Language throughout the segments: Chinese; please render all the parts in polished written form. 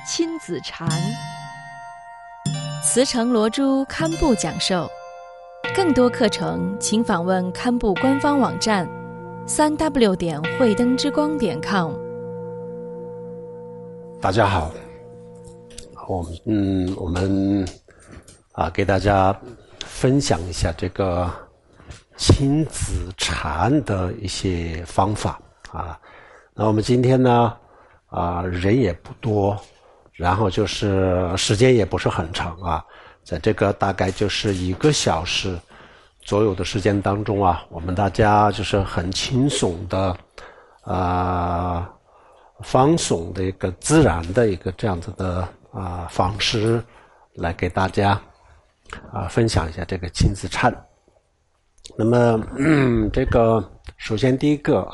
亲子禅，慈诚罗珠堪布讲授。更多课程请访问堪布官方网站3w 慧灯之光.com。 大家好，我们给大家分享一下这个亲子禅的一些方法啊。那我们今天呢人也不多，然后就是时间也不是很长啊，在这个大概就是1个小时左右的时间当中啊，我们大家就是很轻松的放松的一个自然的一个这样子的方式来给大家分享一下这个亲子禅。那么这个首先第一个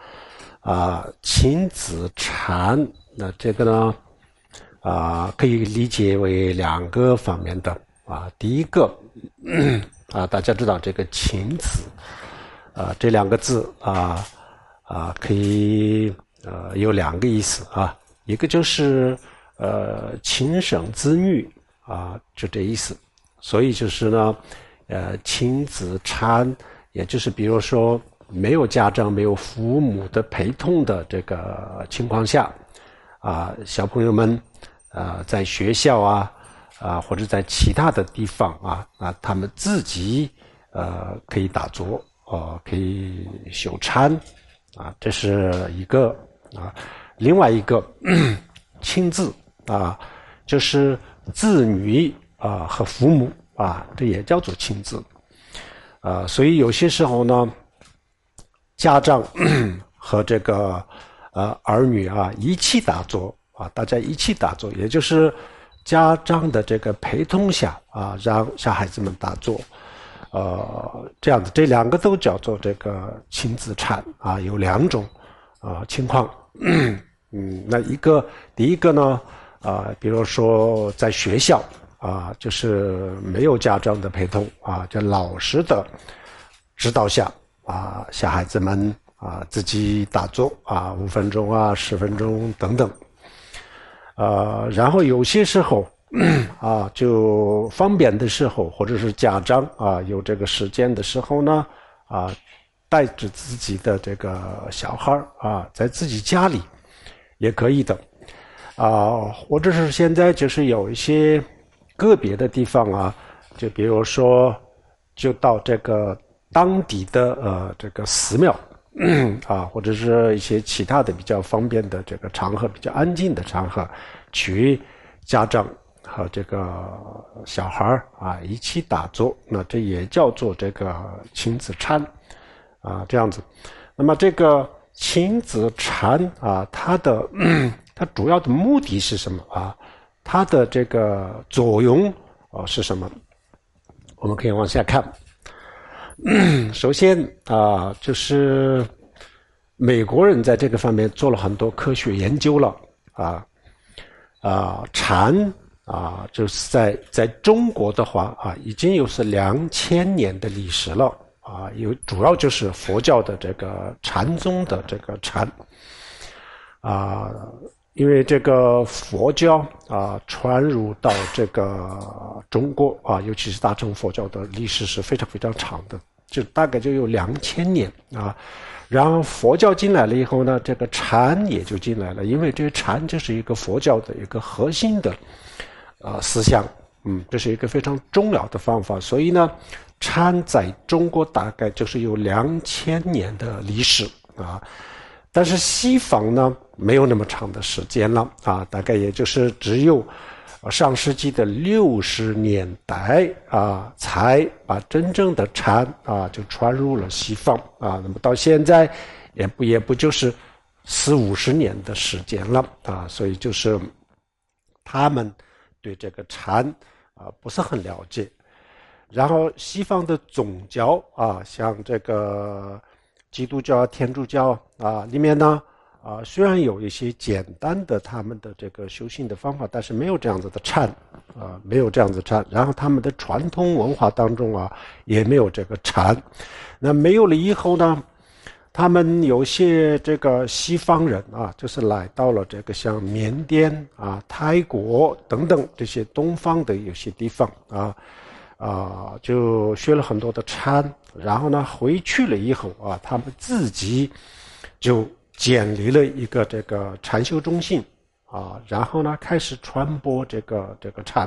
亲子禅，那这个呢可以理解为2个方面的第一个大家知道这个亲子这2个字可以有2个意思一个就是亲生子女就这意思。所以就是呢亲子禅，也就是比如说没有家长没有父母的陪同的这个情况下小朋友们在学校或者在其他的地方他们自己可以打坐可以修禅这是一个另外一个亲子就是子女和父母这也叫做亲子所以有些时候呢家长和这个儿女一起打坐大家一起打坐，也就是家长的这个陪同下让小孩子们打坐这样子，这2个都叫做这个亲子禅有2种情况那第一个呢比如说在学校就是没有家长的陪同就老师的指导下小孩子们自己打坐5分钟10分钟等等然后有些时候就方便的时候，或者是家长有这个时间的时候呢带着自己的这个小孩在自己家里也可以的或者是现在就是有一些个别的地方就比如说就到这个当地的这个寺庙或者是一些其他的比较方便的这个场合，比较安静的场合，去家长和这个小孩一起打坐，那这也叫做这个亲子禅这样子。那么这个亲子禅它主要的目的是什么它的这个作用是什么？我们可以往下看。首先就是美国人在这个方面做了很多科学研究了禅就是在中国的话已经有是2000年的历史了主要就是佛教的这个禅宗的这个禅因为这个佛教传入到这个中国尤其是大乘佛教的历史是非常非常长的，就大概就有2000年然后佛教进来了以后呢，这个禅也就进来了，因为这个禅就是一个佛教的一个核心的思想这是一个非常重要的方法，所以呢禅在中国大概就是有2000年的历史但是西方呢没有那么长的时间了大概也就是只有上世纪的60年代才把真正的禅就传入了西方那么到现在也不就是40-50年的时间了所以就是他们对这个禅不是很了解。然后西方的宗教像这个基督教天主教里面呢虽然有一些简单的他们的这个修行的方法，但是没有这样子的禅没有这样子禅。然后他们的传统文化当中也没有这个禅。那没有了以后呢他们有些这个西方人啊，就是来到了这个像缅甸啊、泰国等等这些东方的有些地方就学了很多的禅，然后呢回去了以后啊，他们自己就建立了一个这个禅修中心啊，然后呢开始传播这个禅，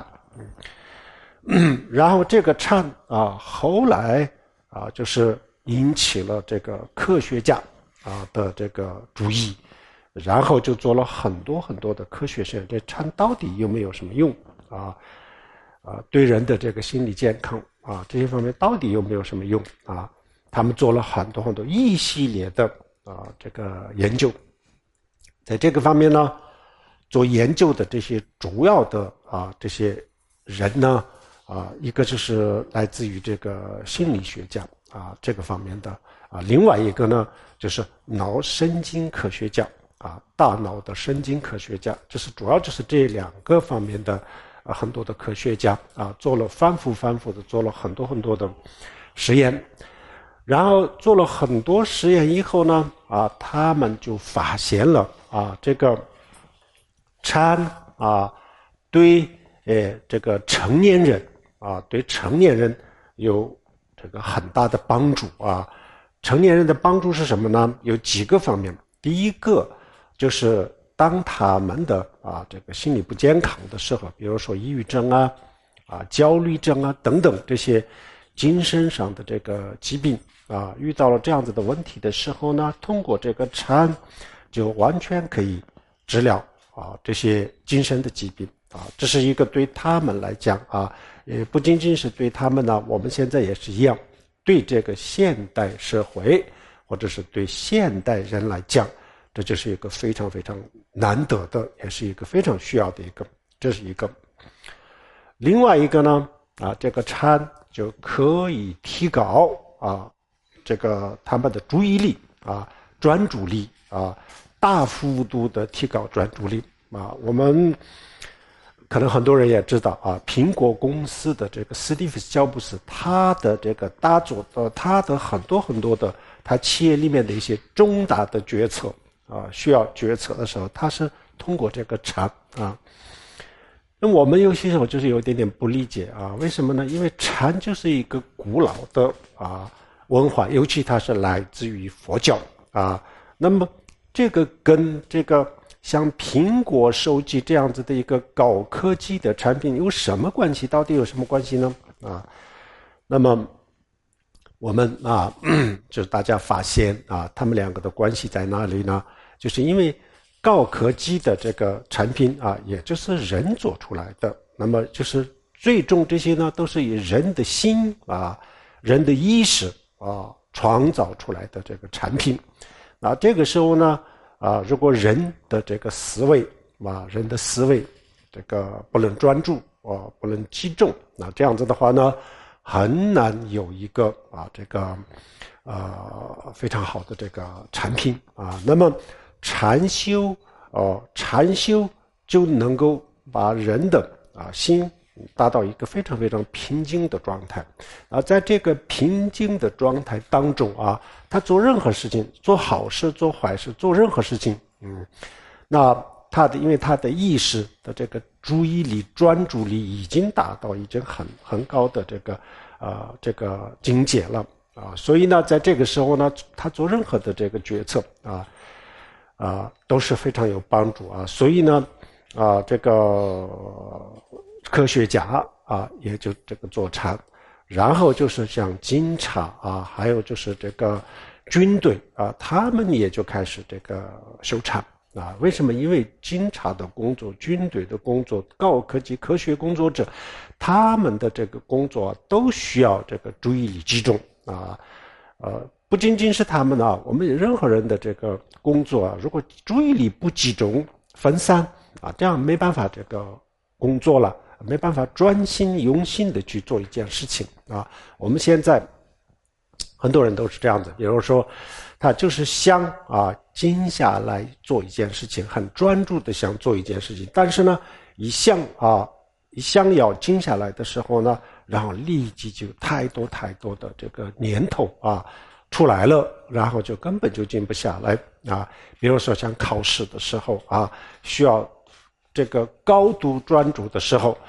然后这个禅啊，后来啊就是引起了这个科学家的这个注意，然后就做了很多很多的科学实验，这禅到底有没有什么用对人的这个心理健康这些方面到底有没有什么用他们做了很多很多一系列的这个研究。在这个方面呢，做研究的这些主要的这些人呢一个就是来自于这个心理学家这个方面的另外一个呢就是脑神经科学家大脑的神经科学家，就是主要就是这两个方面的很多的科学家做了反复的做了很多很多的实验，然后做了很多实验以后呢他们就发现了这个禅对这个成年人对成年人有这个很大的帮助成年人的帮助是什么呢？有几个方面。第一个就是当他们的这个心理不健康的时候，比如说抑郁症焦虑症等等这些精神上的这个疾病遇到了这样子的问题的时候呢，通过这个禅就完全可以治疗这些精神的疾病这是一个对他们来讲也不仅仅是对他们呢，我们现在也是一样，对这个现代社会或者是对现代人来讲，这就是一个非常非常难得的，也是一个非常需要的一个，这是一个。另外一个呢这个禅就可以提高这个他们的注意力专注力大幅度的提高专注力我们可能很多人也知道苹果公司的这个史蒂夫乔布斯，他的这个大作的他的很多很多的他企业里面的一些重大的决策需要决策的时候，他是通过这个禅那我们有些时候就是有一点点不理解为什么呢？因为禅就是一个古老的文化，尤其它是来自于佛教那么这个跟这个像苹果手机这样子的一个高科技的产品有什么关系？到底有什么关系呢？那么我们就是大家发现他们两个的关系在哪里呢？就是因为高科技的这个产品也就是人做出来的，那么就是最终这些呢都是以人的心人的意识创造出来的这个产品。那这个时候呢如果人的这个思维人的思维这个不能专注不能集中，那这样子的话呢很难有一个这个非常好的这个产品那么禅修就能够把人的心达到一个非常非常平静的状态在这个平静的状态当中他做任何事情，做好事做坏事做任何事情那因为他的意识的这个注意力专注力已经达到已经很高的这个境界了所以呢在这个时候呢他做任何的这个决策都是非常有帮助所以呢这个科学家也就这个做禅，然后就是像警察还有就是这个军队他们也就开始这个修禅为什么？因为警察的工作、军队的工作、高科技科学工作者，他们的这个工作都需要这个注意力集中不仅仅是他们我们任何人的这个工作如果注意力不集中、分散这样没办法这个工作了，没办法专心用心的去做一件事情我们现在很多人都是这样子，比如说他就是想静下来做一件事情，很专注的想做一件事情，但是呢一想要静下来的时候呢，然后立即就太多的这个念头出来了，然后就根本就静不下来啊。比如说像考试的时候啊，需要这个高度专注的时候，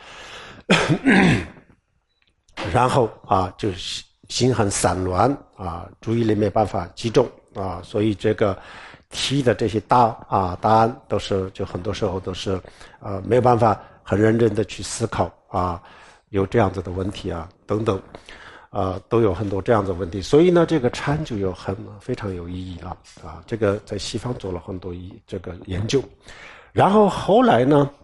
然后啊就心很散乱啊，注意力没办法集中啊，所以这个题的这些答案都是就很多时候都是没有办法很认真的去思考啊，有这样子的问题啊等等。都有很多这样的问题，所以呢，这个禅就有非常有意义了啊。这个在西方做了很多这个研究，然后后来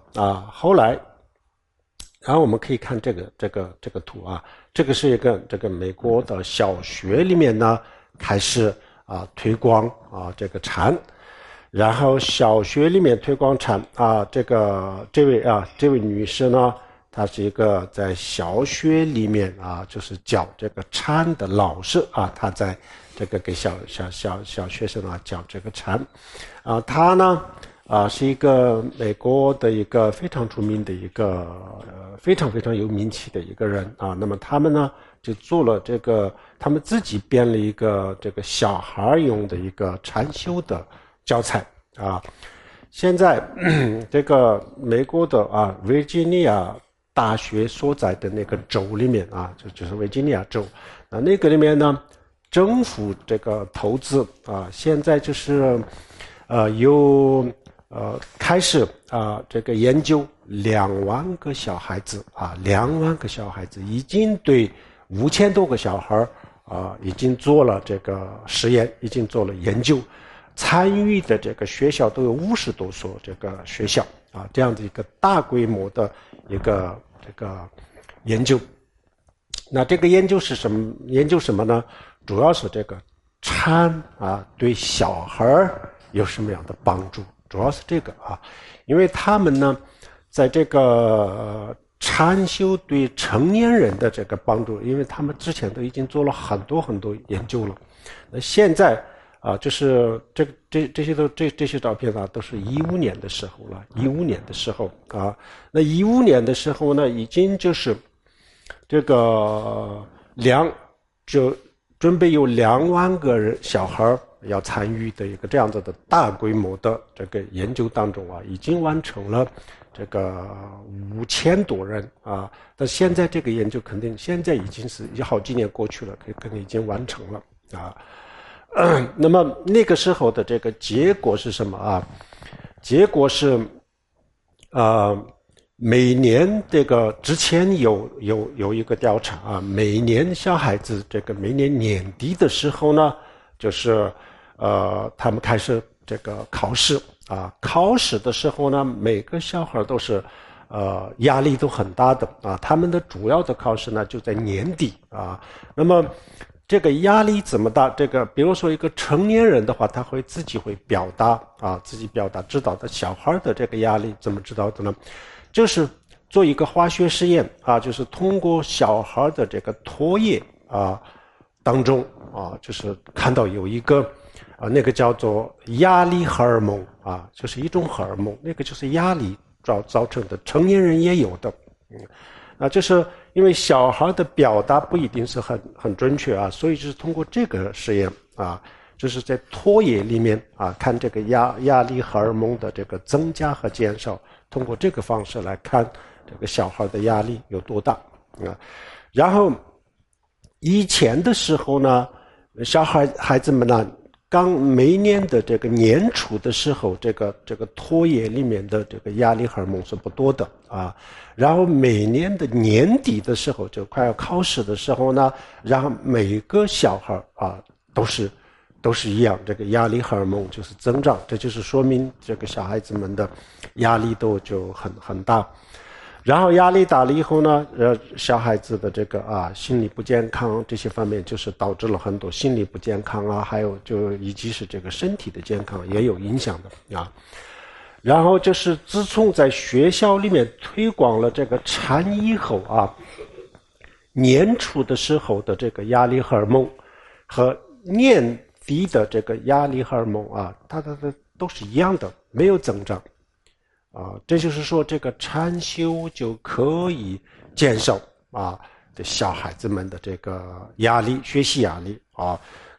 然后我们可以看这个图啊，这个是一个这个美国的小学里面呢开始推广这个禅，然后小学里面推广禅这位女士呢。他是一个在小学里面就是教这个禅的老师啊，他在这个给小学生教这个禅，他呢是一个美国的一个非常出名的一个非常非常有名气的一个人啊。那么他们呢就做了这个，他们自己编了一个这个小孩用的一个禅修的教材啊。现在这个美国的维吉尼亚大学所在的那个州里面就是维吉尼亚州，那个里面呢，政府这个投资现在就是开始这个研究2万个小孩子2万个小孩子已经对5000多个小孩已经做了这个实验，已经做了研究，参与的这个学校都有50多所这个学校这样的一个大规模的一个这个研究。那这个研究是什么？研究什么呢？主要是这个禅对小孩有什么样的帮助？主要是这个因为他们呢，在这个禅修对成年人的这个帮助，因为他们之前都已经做了很多很多研究了。那现在就是这些照片都是15年的时候了。15年的时候那15年的时候呢，已经就是这个就准备有2万个小孩要参与的一个这样子的大规模的这个研究当中已经完成了这个5000多人但现在这个研究肯定现在已经是好几年过去了，肯定已经完成了那么那个时候的这个结果是什么结果是每年这个之前有一个调查每年小孩子这个每年年底的时候呢，就是他们开始这个考试考试的时候呢，每个小孩都是压力都很大的他们的主要的考试呢就在年底那么这个压力怎么大？这个比如说一个成年人的话，他会自己表达自己表达知道的。小孩的这个压力怎么知道的呢？就是做一个化学实验就是通过小孩的这个唾液当中就是看到有一个那个叫做压力荷尔蒙就是一种荷尔蒙，那个就是压力造成的，成年人也有的。就是因为小孩的表达不一定是很准确所以就是通过这个实验就是在唾液里面看这个压力荷尔蒙的这个增加和减少，通过这个方式来看这个小孩的压力有多大然后以前的时候呢，孩子们呢每年的这个年初的时候，这个唾液里面的这个压力荷尔蒙是不多的然后每年的年底的时候，就快要考试的时候呢，然后每个小孩都是一样，这个压力荷尔蒙就是增长，这就是说明这个小孩子们的压力都就很大。然后压力大了以后呢，小孩子的这个心理不健康这些方面，就是导致了很多心理不健康还有就以及是这个身体的健康也有影响的然后就是自从在学校里面推广了这个禅以后年初的时候的这个压力荷尔蒙和年底的这个压力荷尔蒙它都是一样的，没有增长这就是说这个禅修就可以减少这小孩子们的这个压力，学习压力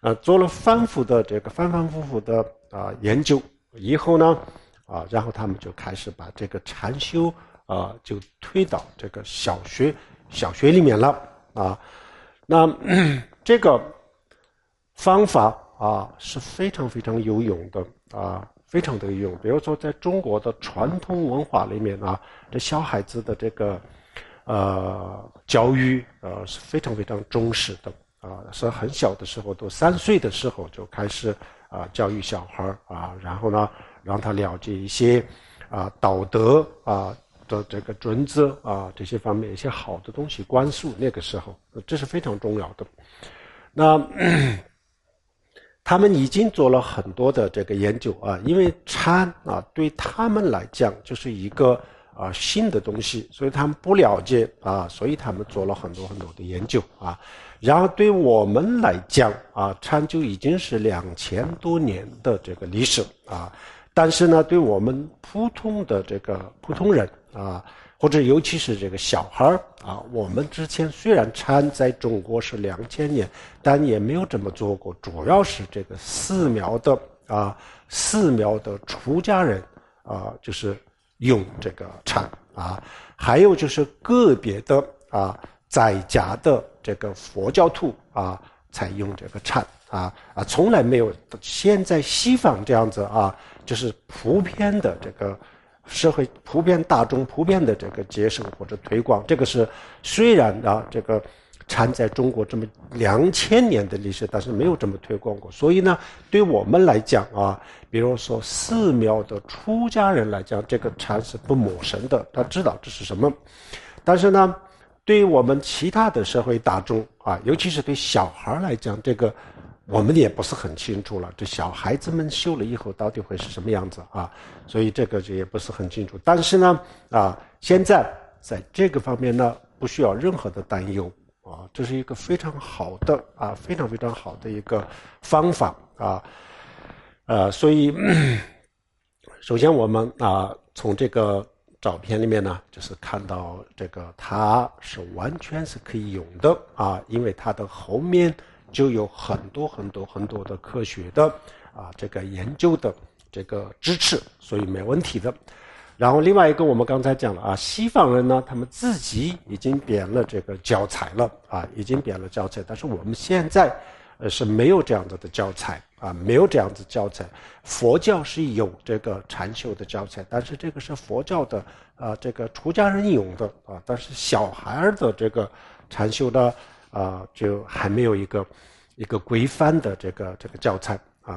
做了反复的研究以后呢，然后他们就开始把这个禅修就推到这个小学里面了啊。那这个方法是非常非常有用的非常的有用。比如说在中国的传统文化里面这小孩子的这个教育是非常非常重视的是很小的时候，都3岁的时候就开始教育小孩然后呢让他了解一些道德的这个准则这些方面一些好的东西灌输，那个时候这是非常重要的。那他们已经做了很多的这个研究因为禅对他们来讲就是一个新的东西，所以他们不了解所以他们做了很多很多的研究然后对我们来讲禅就已经是2000多年的这个历史但是呢对我们普通人或者尤其是这个小孩我们之前虽然禅在中国是2000年，但也没有这么做过，主要是这个寺庙的出家人就是用这个禅还有就是个别的在家的这个佛教徒才用这个禅从来没有现在西方这样子就是普遍的这个社会普遍大众普遍的这个接受或者推广，这个是虽然这个禅在中国这么2000年的历史，但是没有这么推广过。所以呢对我们来讲比如说寺庙的出家人来讲，这个禅是不陌生的，他知道这是什么。但是呢对于我们其他的社会大众尤其是对小孩来讲，这个我们也不是很清楚了，这小孩子们修了以后到底会是什么样子所以这个就也不是很清楚。但是呢现在在这个方面呢不需要任何的担忧这是一个非常好的非常非常好的一个方法所以首先我们从这个照片里面呢就是看到这个它是完全是可以用的因为它的后面就有很多很多很多的科学的这个研究的这个支持，所以没问题的。然后另外一个我们刚才讲了西方人呢他们自己已经编了这个教材了已经编了教材，但是我们现在是没有这样子的教材没有这样子教材。佛教是有这个禅修的教材，但是这个是佛教的这个出家人用的但是小孩的这个禅修的就还没有一个规范的这个教材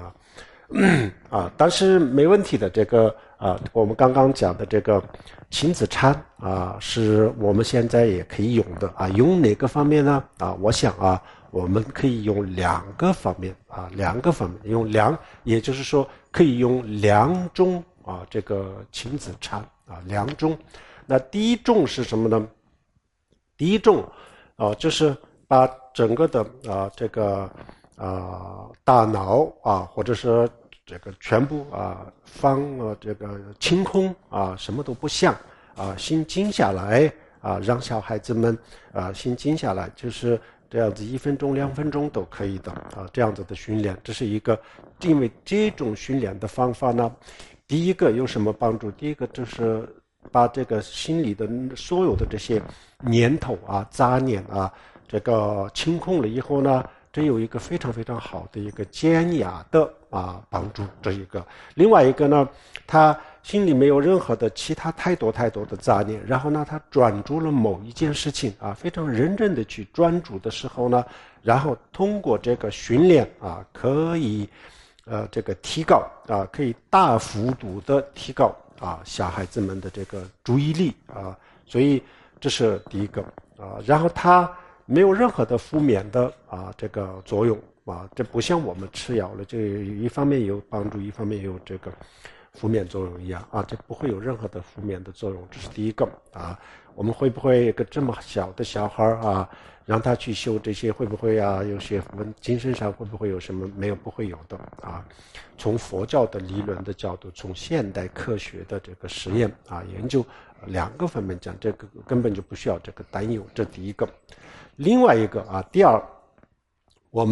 但是没问题的。这个我们刚刚讲的这个亲子禅是我们现在也可以用的用哪个方面呢我想我们可以用2个方面用也就是说可以用2种这个亲子禅2种。那第一种是什么呢？第一种就是把整个的这个大脑或者是这个全部放这个清空什么都不想心静下来让小孩子们心静下来，就是这样子1分钟2分钟都可以的这样子的训练。这是一个，因为这种训练的方法呢，第一个有什么帮助？第一个就是把这个心里的所有的这些念头杂念这个清空了以后呢，这有一个非常非常好的一个减压的帮助。这一个，另外一个呢，他心里没有任何的其他太多的杂念，然后呢他专注了某一件事情非常认真的去专注的时候呢，然后通过这个训练可以这个提高可以大幅度的提高小孩子们的这个注意力所以这是第一个然后它没有任何的负面的这个作用这不像我们吃药了，这一方面有帮助，一方面有这个负面作用一样这不会有任何的负面的作用。这是第一个我们会不会一个这么小的小孩让他去修这些，会不会有些精神上会不会有什么？没有，不会有的从佛教的理论的角度，从现代科学的这个实验研究2个方面讲，这个根本就不需要这个担忧。这第一个。另外一个第二，我们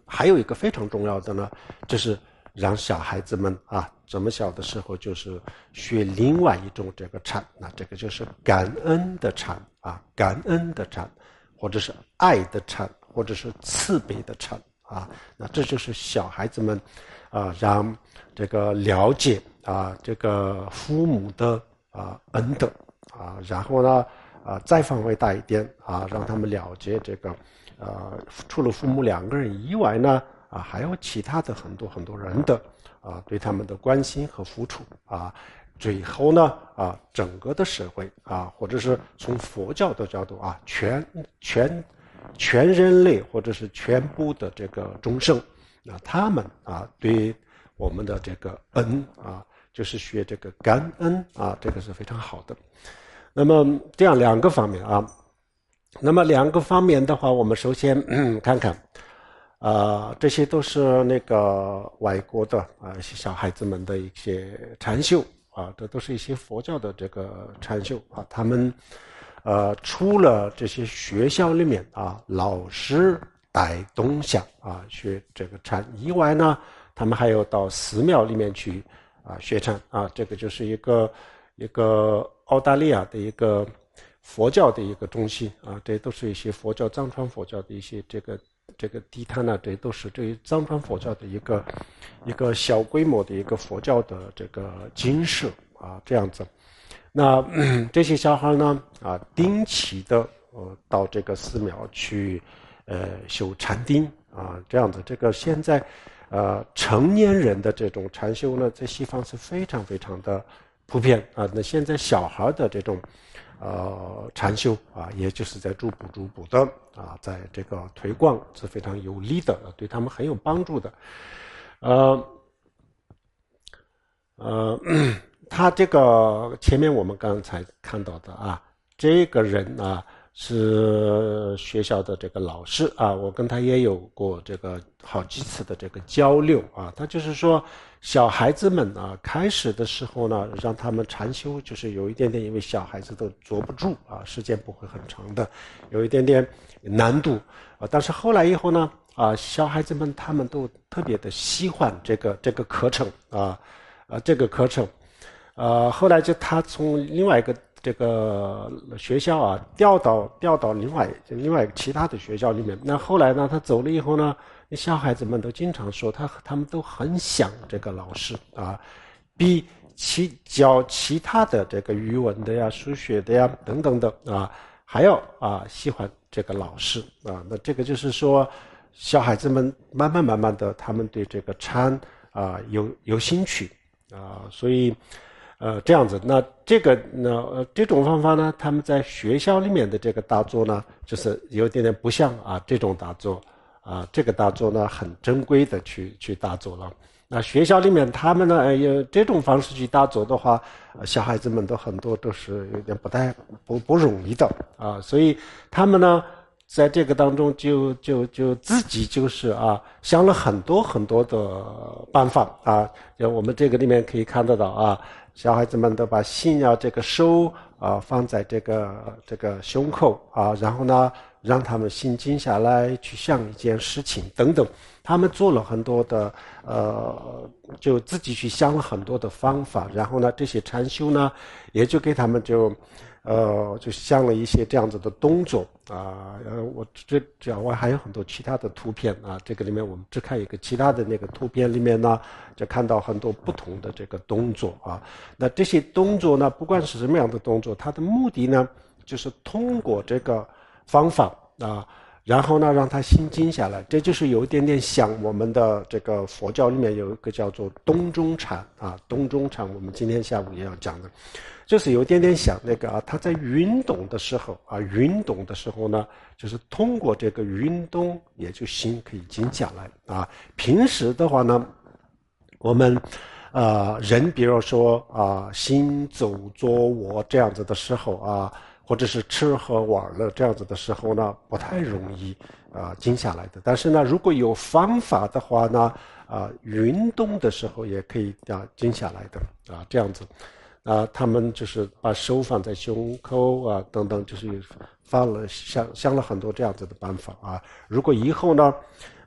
还有一个非常重要的呢，就是让小孩子们这么小的时候就是学另外一种这个禅，那这个就是感恩的禅感恩的禅，或者是爱的禅，或者是慈悲的禅那这就是小孩子们让这个了解这个父母的恩德然后呢再范围大一点让他们了解这个除了父母2个人以外呢还有其他的很多人的对他们的关心和付出最后呢整个的社会或者是从佛教的角度全人类或者是全部的这个众生他们对我们的这个恩就是学这个感恩这个是非常好的。那么这样2个方面那么2个方面的话，我们首先看看这些都是那个外国的小孩子们的一些禅修这都是一些佛教的这个禅修他们除了这些学校里面老师带动下学这个禅以外呢，他们还有到寺庙里面去学禅这个就是一个澳大利亚的一个佛教的一个中心这都是一些佛教藏传佛教的一些这个地坛这都是对藏传佛教的一个小规模的一个佛教的这个精舍这样子。那这些小孩呢定期的到这个寺庙去修禅定这样子。这个现在成年人的这种禅修呢，在西方是非常非常的普遍那现在小孩的这种禅修也就是在逐步的在这个推广是非常有利的对他们很有帮助的。他这个前面我们刚才看到的这个人是学校的这个老师我跟他也有过这个好几次的这个交流他就是说小孩子们开始的时候呢，让他们禅修就是有一点点，因为小孩子都坐不住时间不会很长的，有一点点难度但是后来以后呢小孩子们他们都特别的喜欢这个课程这个课程后来就他从另外一个这个学校调到另外其他的学校里面。那后来呢，他走了以后呢，小孩子们都经常说他们都很想这个老师比教其他的这个语文的呀、数学的呀等等的还要喜欢这个老师那这个就是说，小孩子们慢慢的，他们对这个禅有兴趣所以这样子。那这个呢这种方法呢，他们在学校里面的这个打坐呢，就是有点点不像这种打坐这个打坐呢很珍贵的去打坐了。那学校里面他们呢有这种方式去打坐的话，小孩子们都很多都是有点不容易的所以他们呢在这个当中就自己就是想了很多的办法我们这个里面可以看得到小孩子们都把心这个手放在这个胸口然后呢让他们心静下来去想一件事情等等。他们做了很多的就自己去想了很多的方法，然后呢这些禅修呢也就给他们就想了一些这样子的动作我我还有很多其他的图片这个里面我们只看一个其他的那个图片里面呢，就看到很多不同的这个动作那这些动作呢，不管是什么样的动作，它的目的呢就是通过这个方法然后呢让他心静下来。这就是有一点点像我们的这个佛教里面有一个叫做东中禅东中禅，我们今天下午也要讲的，就是有一点点像那个他在运动的时候呢，就是通过这个运动也就心可以静下来平时的话呢，我们人比如说行走坐卧这样子的时候或者是吃喝玩乐这样子的时候呢，不太容易静下来的。但是呢，如果有方法的话呢运动的时候也可以静下来的这样子他们就是把手放在胸口等等，就是想了很多这样子的办法如果以后呢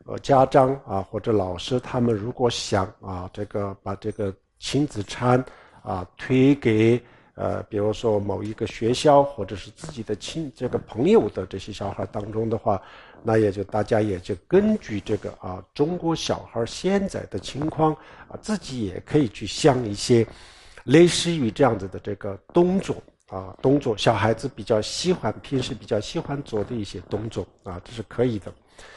家长啊或者老师他们如果想把这个亲子餐推给比如说某一个学校或者是自己的这个朋友的这些小孩当中的话，那大家也就根据这个中国小孩现在的情况自己也可以去想一些类似于这样子的这个动作，小孩子平时比较喜欢做的一些动作这是可以的。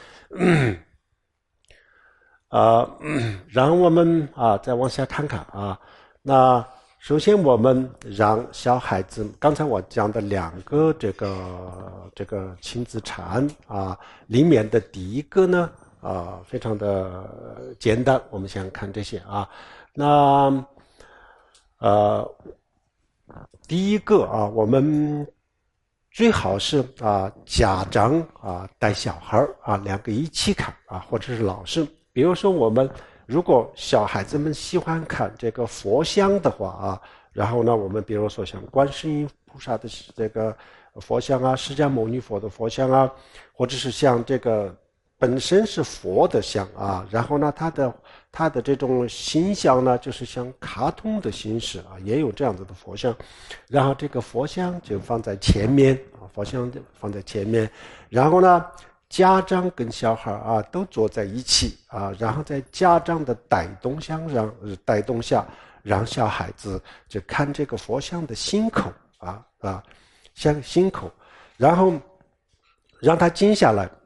让我们再往下看看那首先我们让小孩子，刚才我讲的2个这个亲子禅里面的第一个呢非常的简单，我们先看这些那第一个我们最好是家长带小孩2个一起看或者是老师。比如说我们如果小孩子们喜欢看这个佛像的话然后呢我们比如说像观世音菩萨的这个佛像释迦牟尼佛的佛像或者是像这个本身是佛的像然后呢它的这种形象呢就是像卡通的形式也有这样子的佛像，然后这个佛像就放在前面然后呢家长跟小孩都坐在一起然后在家长的带动下让小孩子就看这个佛像的心口像心口，然后让他静下来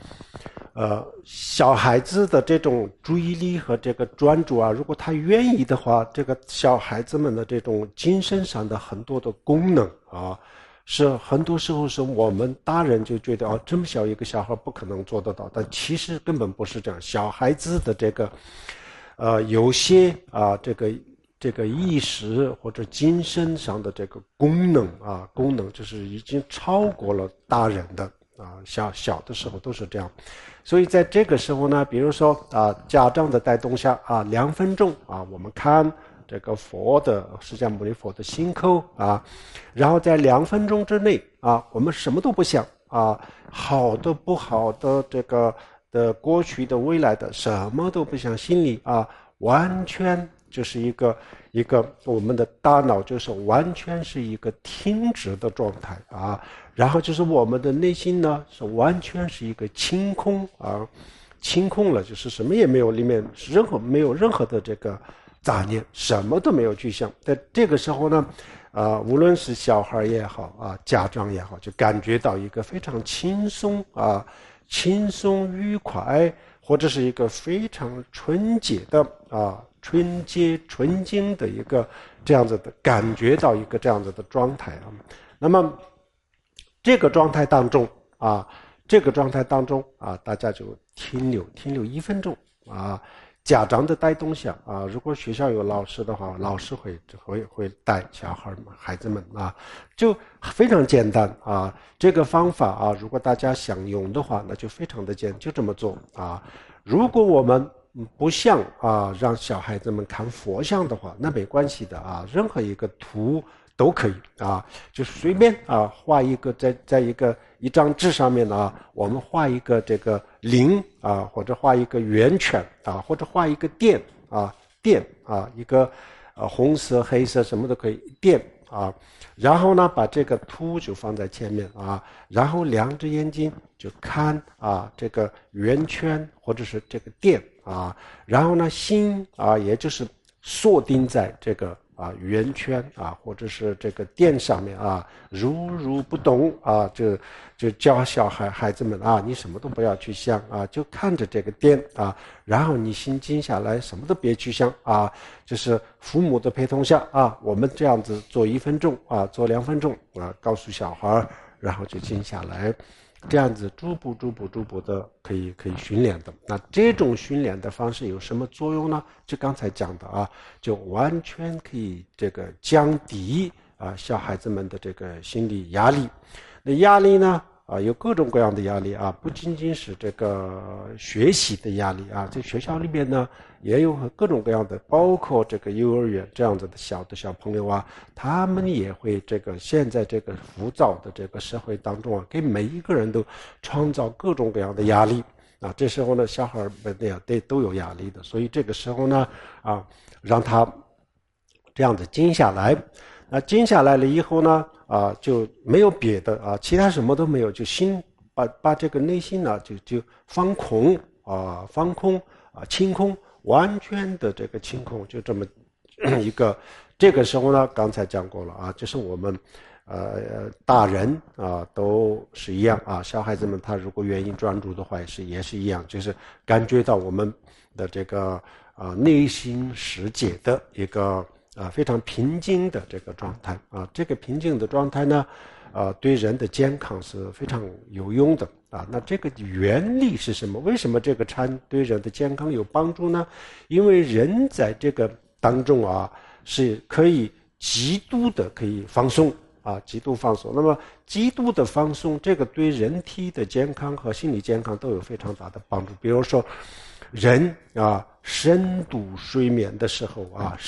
小孩子的这种注意力和这个专注如果他愿意的话，这个小孩子们的这种精神上的很多的功能是很多时候是我们大人就觉得这么小一个小孩不可能做得到，但其实根本不是这样。小孩子的这个有些这个意识或者精神上的这个功能就是已经超过了大人的小的时候都是这样。所以在这个时候呢，比如说家长的带动下2分钟我们看这个释迦牟尼佛的心口然后在2分钟之内我们什么都不想好的不好的这个的过去的未来的什么都不想，心里完全就是一个我们的大脑就是完全是一个停止的状态然后就是我们的内心呢是完全是一个清空了，就是什么也没有，里面没有任何的这个杂念，什么都没有去想。在这个时候呢无论是小孩也好家长也好，就感觉到一个非常轻松愉快，或者是一个非常纯洁的纯净的一个这样子的感觉到一个这样子的状态那么这个状态当中大家就停留1分钟家长的带动下如果学校有老师的话，老师会带孩子们就非常简单这个方法如果大家想用的话，那就非常的简单，就这么做如果我们不想让小孩子们看佛像的话，那没关系的任何一个图都可以就随便画一个在一张纸上面我们画一个这个零或者画一个圆圈或者画一个点一个红色黑色什么都可以点然后呢把这个图就放在前面然后2只眼睛就看这个圆圈或者是这个点然后呢心也就是锁定在这个圆圈或者是这个点上面如不动就教孩子们你什么都不要去想就看着这个点然后你心静下来，什么都别去想就是父母的陪同下我们这样子做1分钟做2分钟告诉小孩，然后就静下来，这样子逐步的可以训练的。那这种训练的方式有什么作用呢？就刚才讲的就完全可以这个降低小孩子们的这个心理压力。那压力呢有各种各样的压力不仅仅是这个学习的压力在学校里面呢也有各种各样的，包括这个幼儿园这样子的小朋友他们也会现在这个浮躁的这个社会当中给每一个人都创造各种各样的压力。 啊，这时候呢，小孩们呀都有压力的，所以这个时候呢，让他这样子静下来。静下来了以后呢，就没有别的啊，其他什么都没有，就把这个内心呢就放空清空，完全的这个清空，就这么一个。这个时候呢，刚才讲过了啊，就是我们大人都是一样啊，小孩子们他如果愿意专注的话也是一样，就是感觉到我们的这个内心世界的一个非常平静的这个状态啊，这个平静的状态呢，对人的健康是非常有用的啊。那这个原理是什么？为什么这个禅对人的健康有帮助呢？因为人在这个当中是可以极度的可以放松极度放松。那么极度的放松，这个对人体的健康和心理健康都有非常大的帮助。比如说人深度睡眠的时候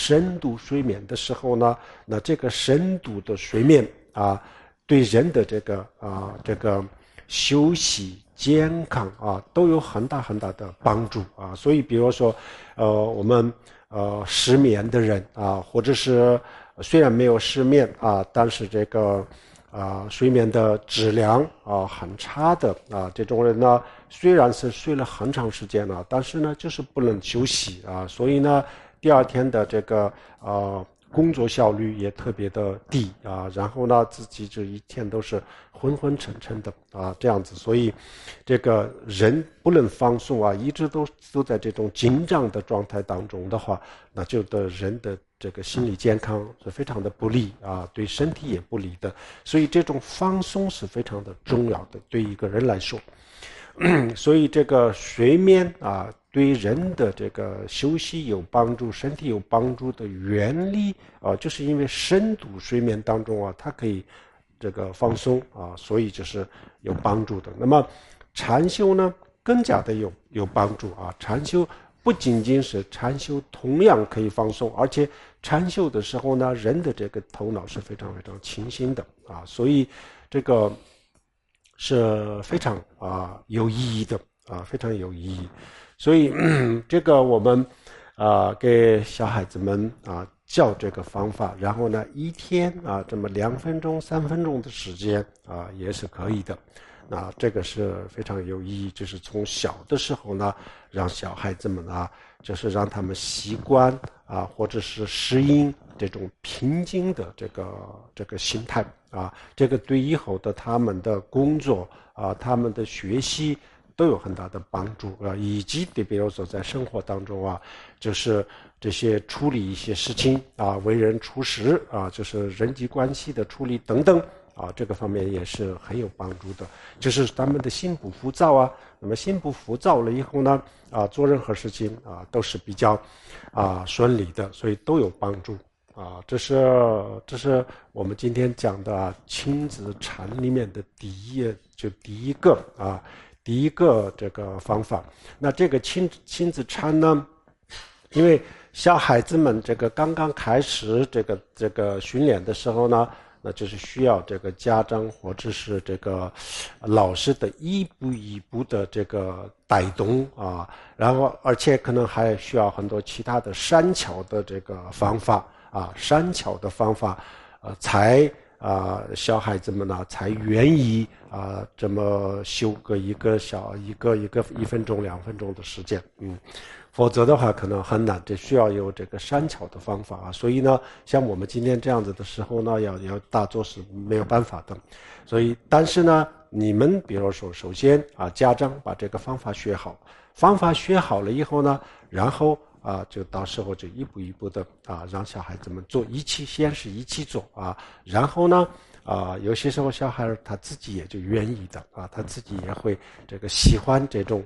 呢，那这个深度的睡眠对人的这个休息健康都有很大很大的帮助所以比如说我们失眠的人或者是虽然没有失眠但是这个睡眠的质量很差的这种人呢，虽然是睡了很长时间了，但是呢就是不能休息所以呢第二天的这个工作效率也特别的低然后呢自己这一天都是昏昏沉沉的这样子。所以这个人不能放松一直都在这种紧张的状态当中的话，那就对人的这个心理健康是非常的不利对身体也不利的。所以这种放松是非常的重要的，对一个人来说。所以这个睡眠对人的这个休息有帮助，身体有帮助的原理就是因为深度睡眠当中它可以这个放松所以就是有帮助的。那么禅修呢更加的有帮助禅修不仅仅是禅修同样可以放松，而且禅修的时候呢，人的这个头脑是非常非常清醒的所以这个是非常有意义的非常有意义。所以这个我们给小孩子们教这个方法，然后呢一天这么2分钟3分钟的时间也是可以的。那这个是非常有意义，就是从小的时候呢，让小孩子们就是让他们习惯或者是适应这种平静的这个心态这个对以后的他们的工作他们的学习都有很大的帮助以及比如说在生活当中就是这些处理一些事情为人处事就是人际关系的处理等等这个方面也是很有帮助的，就是他们的心不浮躁那么心不浮躁了以后呢做任何事情都是比较顺利的，所以都有帮助这是我们今天讲的亲子禅里面的第一个这个方法。那这个亲子禅呢，因为小孩子们这个刚刚开始这个训练的时候呢，那就是需要这个家长或者是这个老师的一步一步的这个带动然后而且可能还需要很多其他的善巧的这个方法善巧的方法才小孩子们呢才愿意这么修个1分钟2分钟的时间否则的话可能很难，这需要有这个善巧的方法所以呢像我们今天这样子的时候呢要大做是没有办法的。所以但是呢你们比如说首先家长把这个方法学好了以后呢，然后就到时候就一步一步的让小孩子们做先是一起做然后呢有些时候小孩他自己也就愿意的他自己也会这个喜欢这种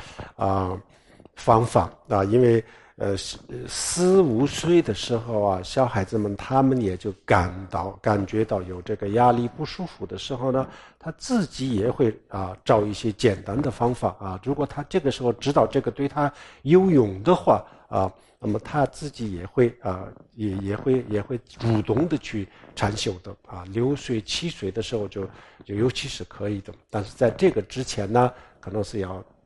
方法因为4、5岁的时候小孩子们他们也就感觉到有这个压力不舒服的时候呢，他自己也会找一些简单的方法如果他这个时候知道这个对他有用的话那么他自己也会也会主动的去禅修的6岁7岁的时候就尤其是可以的。但是在这个之前呢，可能是要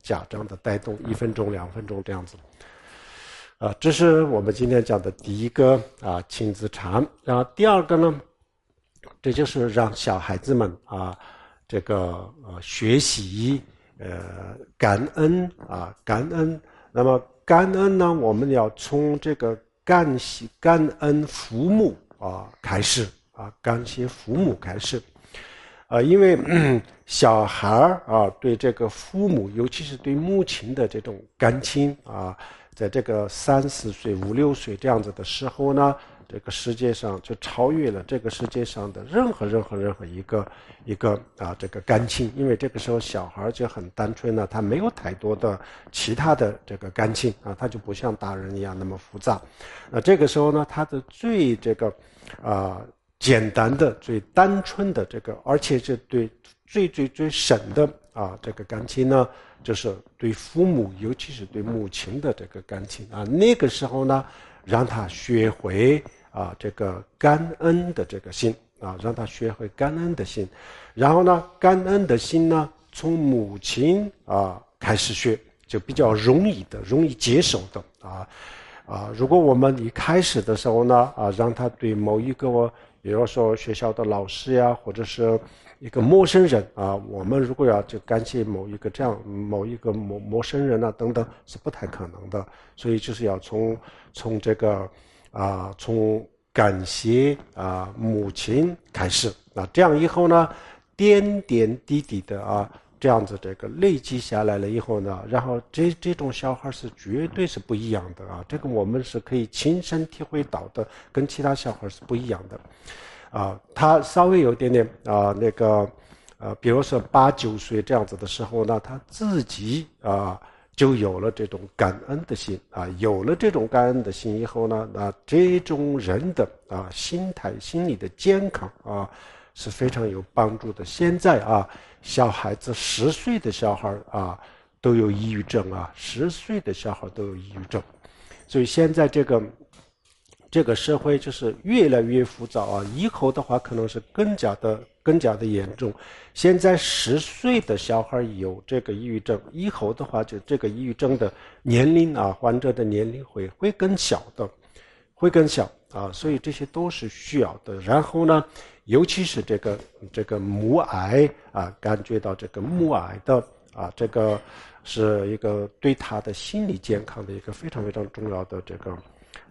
家长的带动，1分钟、2分钟这样子。这是我们今天讲的第一个亲子禅。然后第二个呢，这就是让小孩子们这个学习感恩感恩。那么感恩呢，我们要从这个感恩父母开始感谢父母开始。因为小孩对这个父母，尤其是对母亲的这种感情在这个3、4岁、5、6岁这样子的时候呢，这个世界上就超越了这个世界上的任何一个这个感情。因为这个时候小孩就很单纯了，他没有太多的其他的这个感情他就不像大人一样那么复杂。这个时候呢，他的最这个简单的、最单纯的这个，而且是对最深的这个感情呢，就是对父母，尤其是对母亲的这个感情那个时候呢，让他学会这个感恩的这个心让他学会感恩的心。然后呢，感恩的心呢，从母亲开始学，就比较容易接受的如果我们一开始的时候呢让他对某一个比如说学校的老师呀，或者是一个陌生人我们如果要就感谢某一个陌生人等等，是不太可能的。所以就是要从这个从感谢母亲开始这样以后呢，点点滴滴的这样子这个累积下来了以后呢，然后这种小孩是绝对是不一样的这个我们是可以亲身体会到的，跟其他小孩是不一样的他稍微有点点那个比如说8、9岁这样子的时候呢，他自己就有了这种感恩的心有了这种感恩的心以后呢这种人的心态心理的健康是非常有帮助的。现在小孩子10岁的小孩都有抑郁症10岁的小孩都有抑郁症。所以现在这个社会就是越来越复杂以后的话可能是更加的严重。现在10岁的小孩有这个抑郁症，以后的话就这个抑郁症的年龄患者的年龄会更小所以这些都是需要的。然后呢，尤其是这个母爱感觉到这个母爱的这个是一个对他的心理健康的一个非常非常重要的这个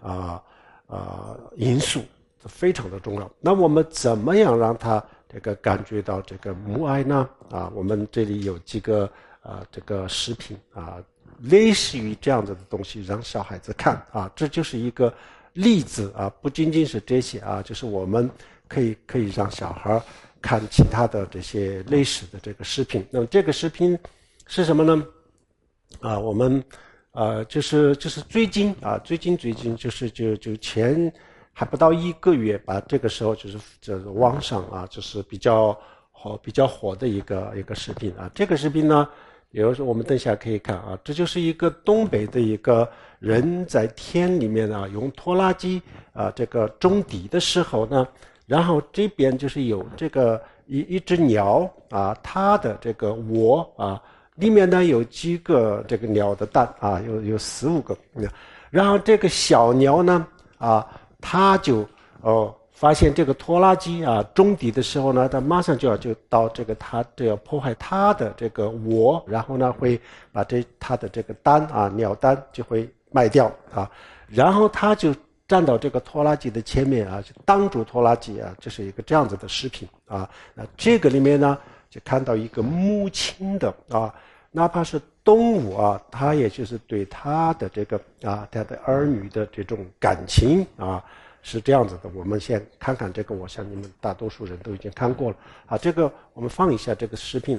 因素，非常的重要。那我们怎么样让他这个感觉到这个母爱呢我们这里有几个这个视频类似于这样子的东西让小孩子看这就是一个例子不仅仅是这些就是我们可以让小孩看其他的这些类似的这个视频。那么这个视频是什么呢我们就是最近就是就前还不到1个月吧，这个时候就是网上就是比较火的一个视频这个视频呢，比如说我们等一下可以看这就是一个东北的一个人在田里面用拖拉机这个种地的时候呢，然后这边就是有这个一只鸟它的这个窝里面呢有几个这个鸟的蛋有4、5个，然后这个小鸟呢它就发现这个拖拉机种地的时候呢，它马上就到这个它就要破坏它的这个窝，然后呢会把它的这个蛋鸟蛋就会卖掉然后它就站到这个拖拉机的前面就挡住拖拉机这是一个这样子的视频那这个里面呢就看到一个母亲的哪怕是动物它也就是对它的这个它的儿女的这种感情是这样子的。我们先看看这个，我想你们大多数人都已经看过了这个我们放一下这个视频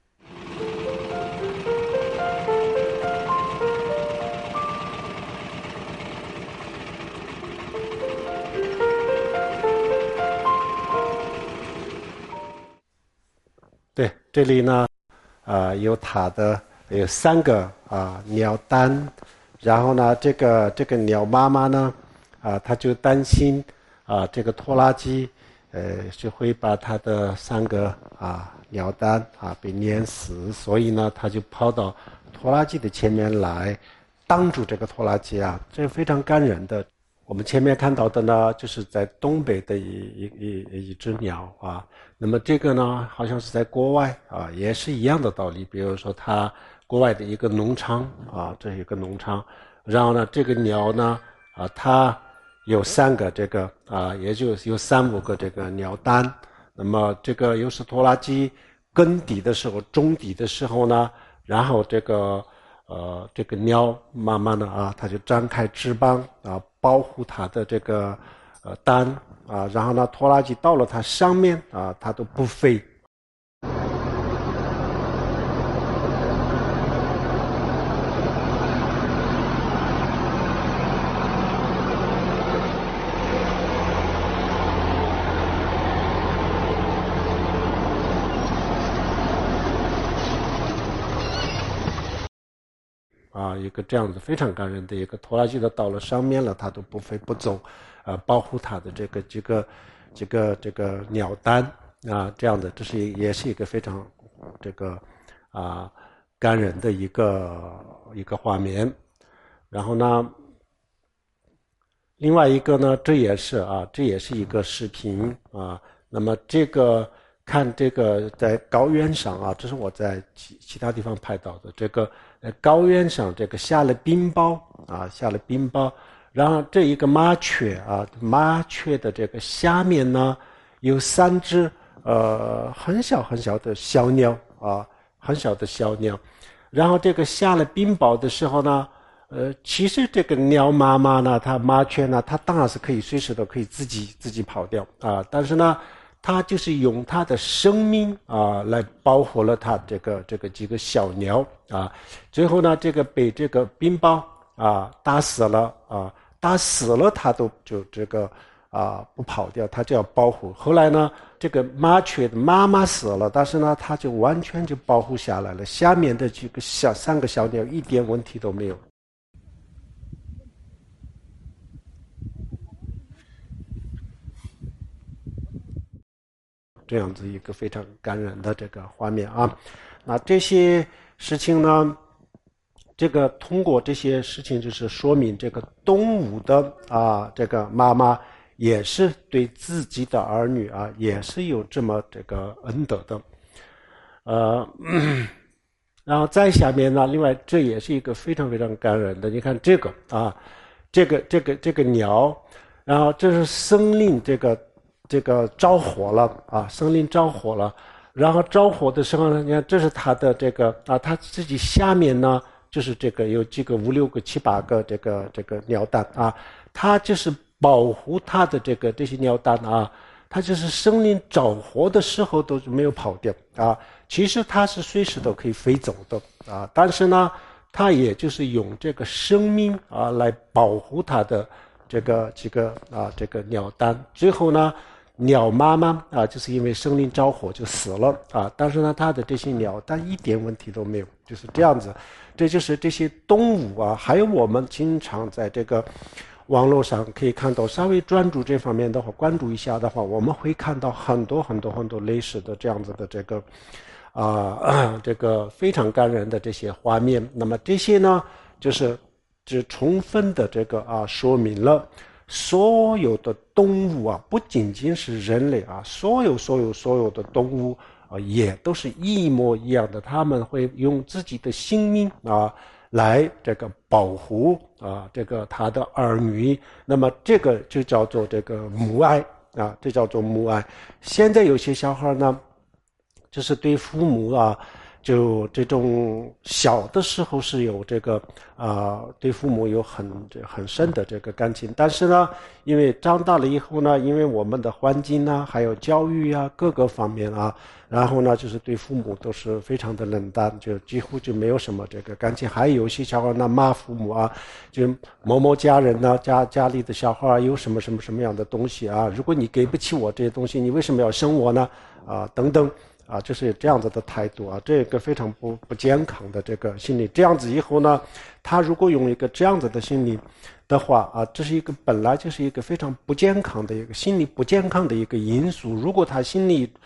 对，这里呢有它的有3个鸟蛋，然后呢这个鸟妈妈呢他就担心这个拖拉机就会把他的3个鸟蛋被碾死，所以呢他就跑到拖拉机的前面来挡住这个拖拉机啊，这是非常感人的。我们前面看到的呢，就是在东北的一只鸟啊。那么这个呢，好像是在国外啊，也是一样的道理。比如说，它国外的一个农场啊，这是一个农场。然后呢，这个鸟呢，啊，它有3个这个啊，也就有3-5个这个鸟蛋。那么这个又是拖拉机耕地的时候、种地的时候呢，然后这个鸟慢慢的啊，它就张开翅膀啊，保护它的这个蛋啊，然后呢，拖拉机到了它上面啊，它都不飞。啊，一个这样子非常感人的一个拖拉机的到了上面了，它都不飞不走，保护它的这个鸟蛋啊，这样的，这是也是一个非常这个感人的一个画面。然后呢，另外一个呢，这也是一个视频啊。那么这个看这个在高原上啊，这是我在其他地方拍到的。这个高原上这个下了冰雹啊，然后这一个麻雀啊，麻雀的这个下面呢有3只很小很小的小鸟啊，很小的小鸟。然后这个下了冰雹的时候呢，其实这个鸟妈妈呢，它麻雀呢，它当然是可以随时都可以自己跑掉啊，但是呢，它就是用它的生命啊来保护了它这个几个小鸟啊，最后呢，这个被这个冰雹啊打死了，它都就这个不跑掉，它就要保护。后来呢，这个麻雀的妈妈死了，但是呢，它就完全就保护下来了，下面的这个3个小鸟一点问题都没有。这样子一个非常感人的这个画面啊。那这些事情呢，这个通过这些事情就是说明这个动物的这个妈妈也是对自己的儿女啊也是有这么这个恩德的。然后再下面呢，另外这也是一个非常非常感人的，你看这个啊，这个鸟，然后这是森林这个着火了啊，森林着火了，然后着火的时候呢，你看这是它的这个它自己下面呢就是这个有几个5、6个、7、8个这个鸟蛋啊，它就是保护它的这些鸟蛋啊，它就是森林着火的时候都没有跑掉啊，其实它是随时都可以飞走的啊，但是呢，它也就是用这个生命啊来保护它的这个鸟蛋，最后呢。鸟妈妈啊，就是因为森林着火就死了啊，但是呢，它的这些鸟蛋一点问题都没有，就是这样子。这就是这些动物啊，还有我们经常在这个网络上可以看到，稍微专注这方面的话，关注一下的话，我们会看到很多类似的这样子的这个非常感人的这些画面。那么这些呢，就是充分的这个说明了。所有的动物啊，不仅仅是人类啊，所有的动物啊，也都是一模一样的。他们会用自己的性命啊，来这个保护这个他的儿女。那么这个就叫做这个母爱啊，这叫做母爱。现在有些小孩呢，就是对父母啊。就这种小的时候是有这个对父母有很深的这个感情，但是呢，因为长大了以后呢，因为我们的环境啊，还有教育啊，各个方面啊，然后呢，就是对父母都是非常的冷淡，就几乎就没有什么这个感情。还有些小孩呢骂父母啊，就某某家人呢家里的小孩有什么样的东西啊，如果你给不起我这些东西，你为什么要生我呢？等等。就是这样子的态度啊，这个非常不健康的这个心理。这样子以后呢，他如果用一个这样子的心理的话这是一个本来就是一个非常不健康的一个心理不健康的一个因素。如果他心理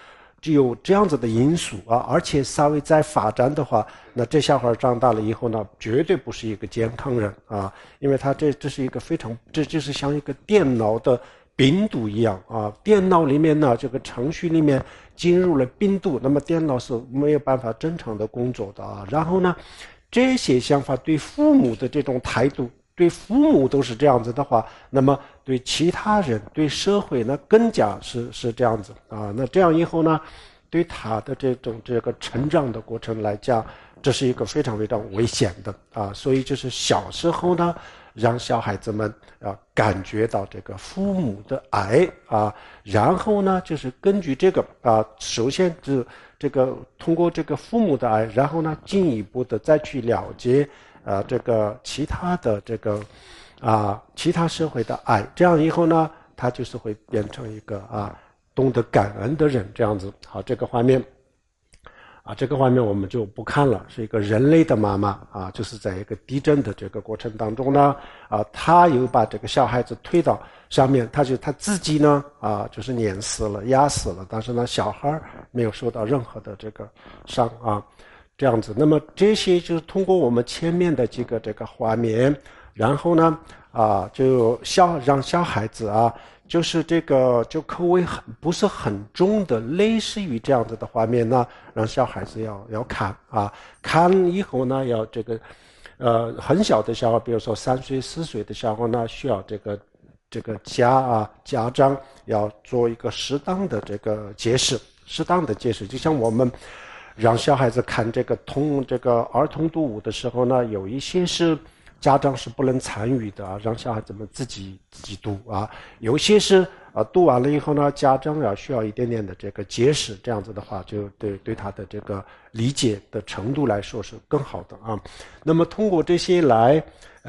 只有这样子的因素啊，而且稍微再发展的话，那这小孩长大了以后呢，绝对不是一个健康人啊，因为他这是一个这就是像一个电脑的病毒一样啊，电脑里面呢，这个程序里面进入了病毒，那么电脑是没有办法正常的工作的啊。然后呢，这些想法对父母的这种态度，对父母都是这样子的话，那么对其他人、对社会呢，更加是这样子啊。那这样以后呢，对他的这个成长的过程来讲，这是一个非常非常危险的啊。所以就是小时候呢，让小孩子们感觉到这个父母的爱啊，然后呢就是根据这个首先是这个通过这个父母的爱，然后呢进一步的再去了解这个其他的这个其他社会的爱，这样以后呢他就是会变成一个懂得感恩的人，这样子。好，这个画面我们就不看了，是一个人类的妈妈就是在一个地震的这个过程当中呢她又把这个小孩子推到上面，她自己呢就是碾死了压死了，但是呢小孩没有受到任何的这个伤这样子。那么这些就是通过我们前面的几个这个画面，然后呢就让小孩子就是这个就口味不是很重的，类似于这样子的画面呢，让小孩子要看看以后呢，要这个很小的小孩，比如说3岁4岁的小孩呢，需要这个家长要做一个适当的解释，就像我们让小孩子看这个儿童读物的时候呢，有一些是家长是不能参与的让小孩子们自己读有些是读完了以后呢，家长需要一点点的这个解释，这样子的话就对他的这个理解的程度来说是更好的那么通过这些来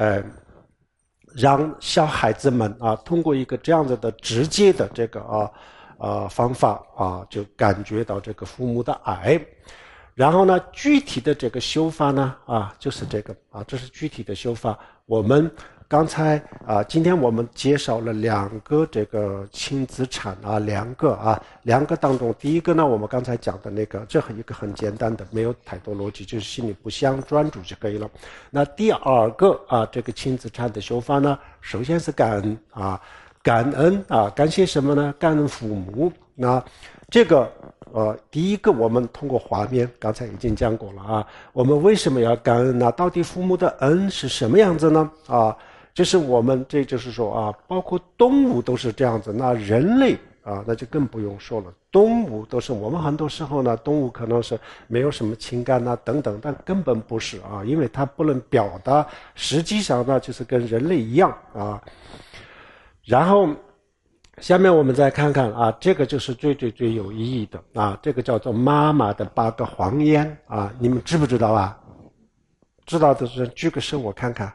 让小孩子们通过一个这样子的直接的这个方法就感觉到这个父母的爱。然后呢，具体的这个修法呢就是这个这是具体的修法。我们刚才今天我们介绍了2个这个亲子禅两个当中，第一个呢我们刚才讲的那个，这一个很简单的，没有太多逻辑，就是心里不想专注就可以了。那第2个这个亲子禅的修法呢，首先是感恩感谢什么呢？感恩父母。那这个第一个我们通过画面刚才已经讲过了我们为什么要感恩呢？到底父母的恩是什么样子呢就是这就是说包括动物都是这样子，那人类那就更不用说了。动物都是，我们很多时候呢，动物可能是没有什么情感等等，但根本不是因为它不能表达，实际上呢就是跟人类一样然后下面我们再看看这个就是最有意义的这个叫做妈妈的8个谎言你们知不知道知道的人举个手我看看。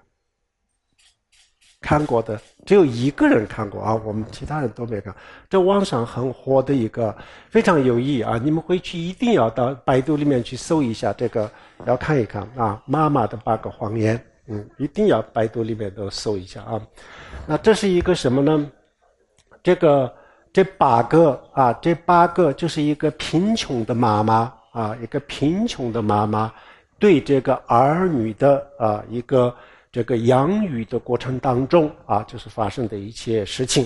看过的只有1个人看过我们其他人都没看。这网上很火的一个，非常有意义你们回去一定要到百度里面去搜一下，这个要看一看妈妈的8个谎言一定要百度里面都搜一下那这是一个什么呢？这8个就是一个贫穷的妈妈一个贫穷的妈妈对这个儿女的一个这个养育的过程当中就是发生的一切事情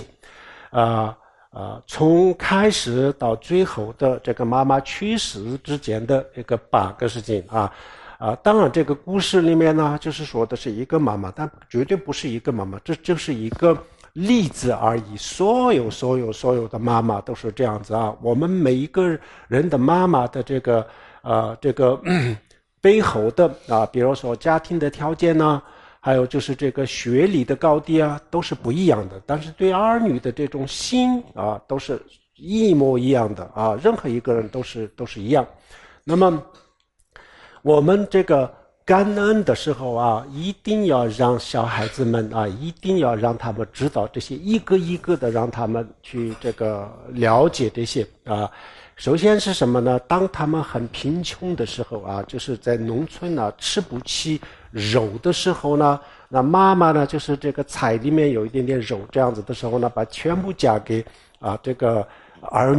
从开始到最后的这个妈妈去世之间的一个8个事情当然这个故事里面呢就是说的是一个妈妈，但绝对不是一个妈妈，这就是一个例子而已。所有的妈妈都是这样子我们每一个人的妈妈的这个背后的比如说家庭的条件呢，还有就是这个学历的高低都是不一样的，但是对儿女的这种心都是一模一样的任何一个人都是一样。那么我们这个感恩的时候一定要让小孩子们一定要让他们知道这些，一个一个的让他们去这个了解这些首先是什么呢？当他们很贫穷的时候就是在农村吃不起肉的时候呢，那妈妈呢就是这个菜里面有一点点肉这样子的时候呢，把全部嫁给这个儿女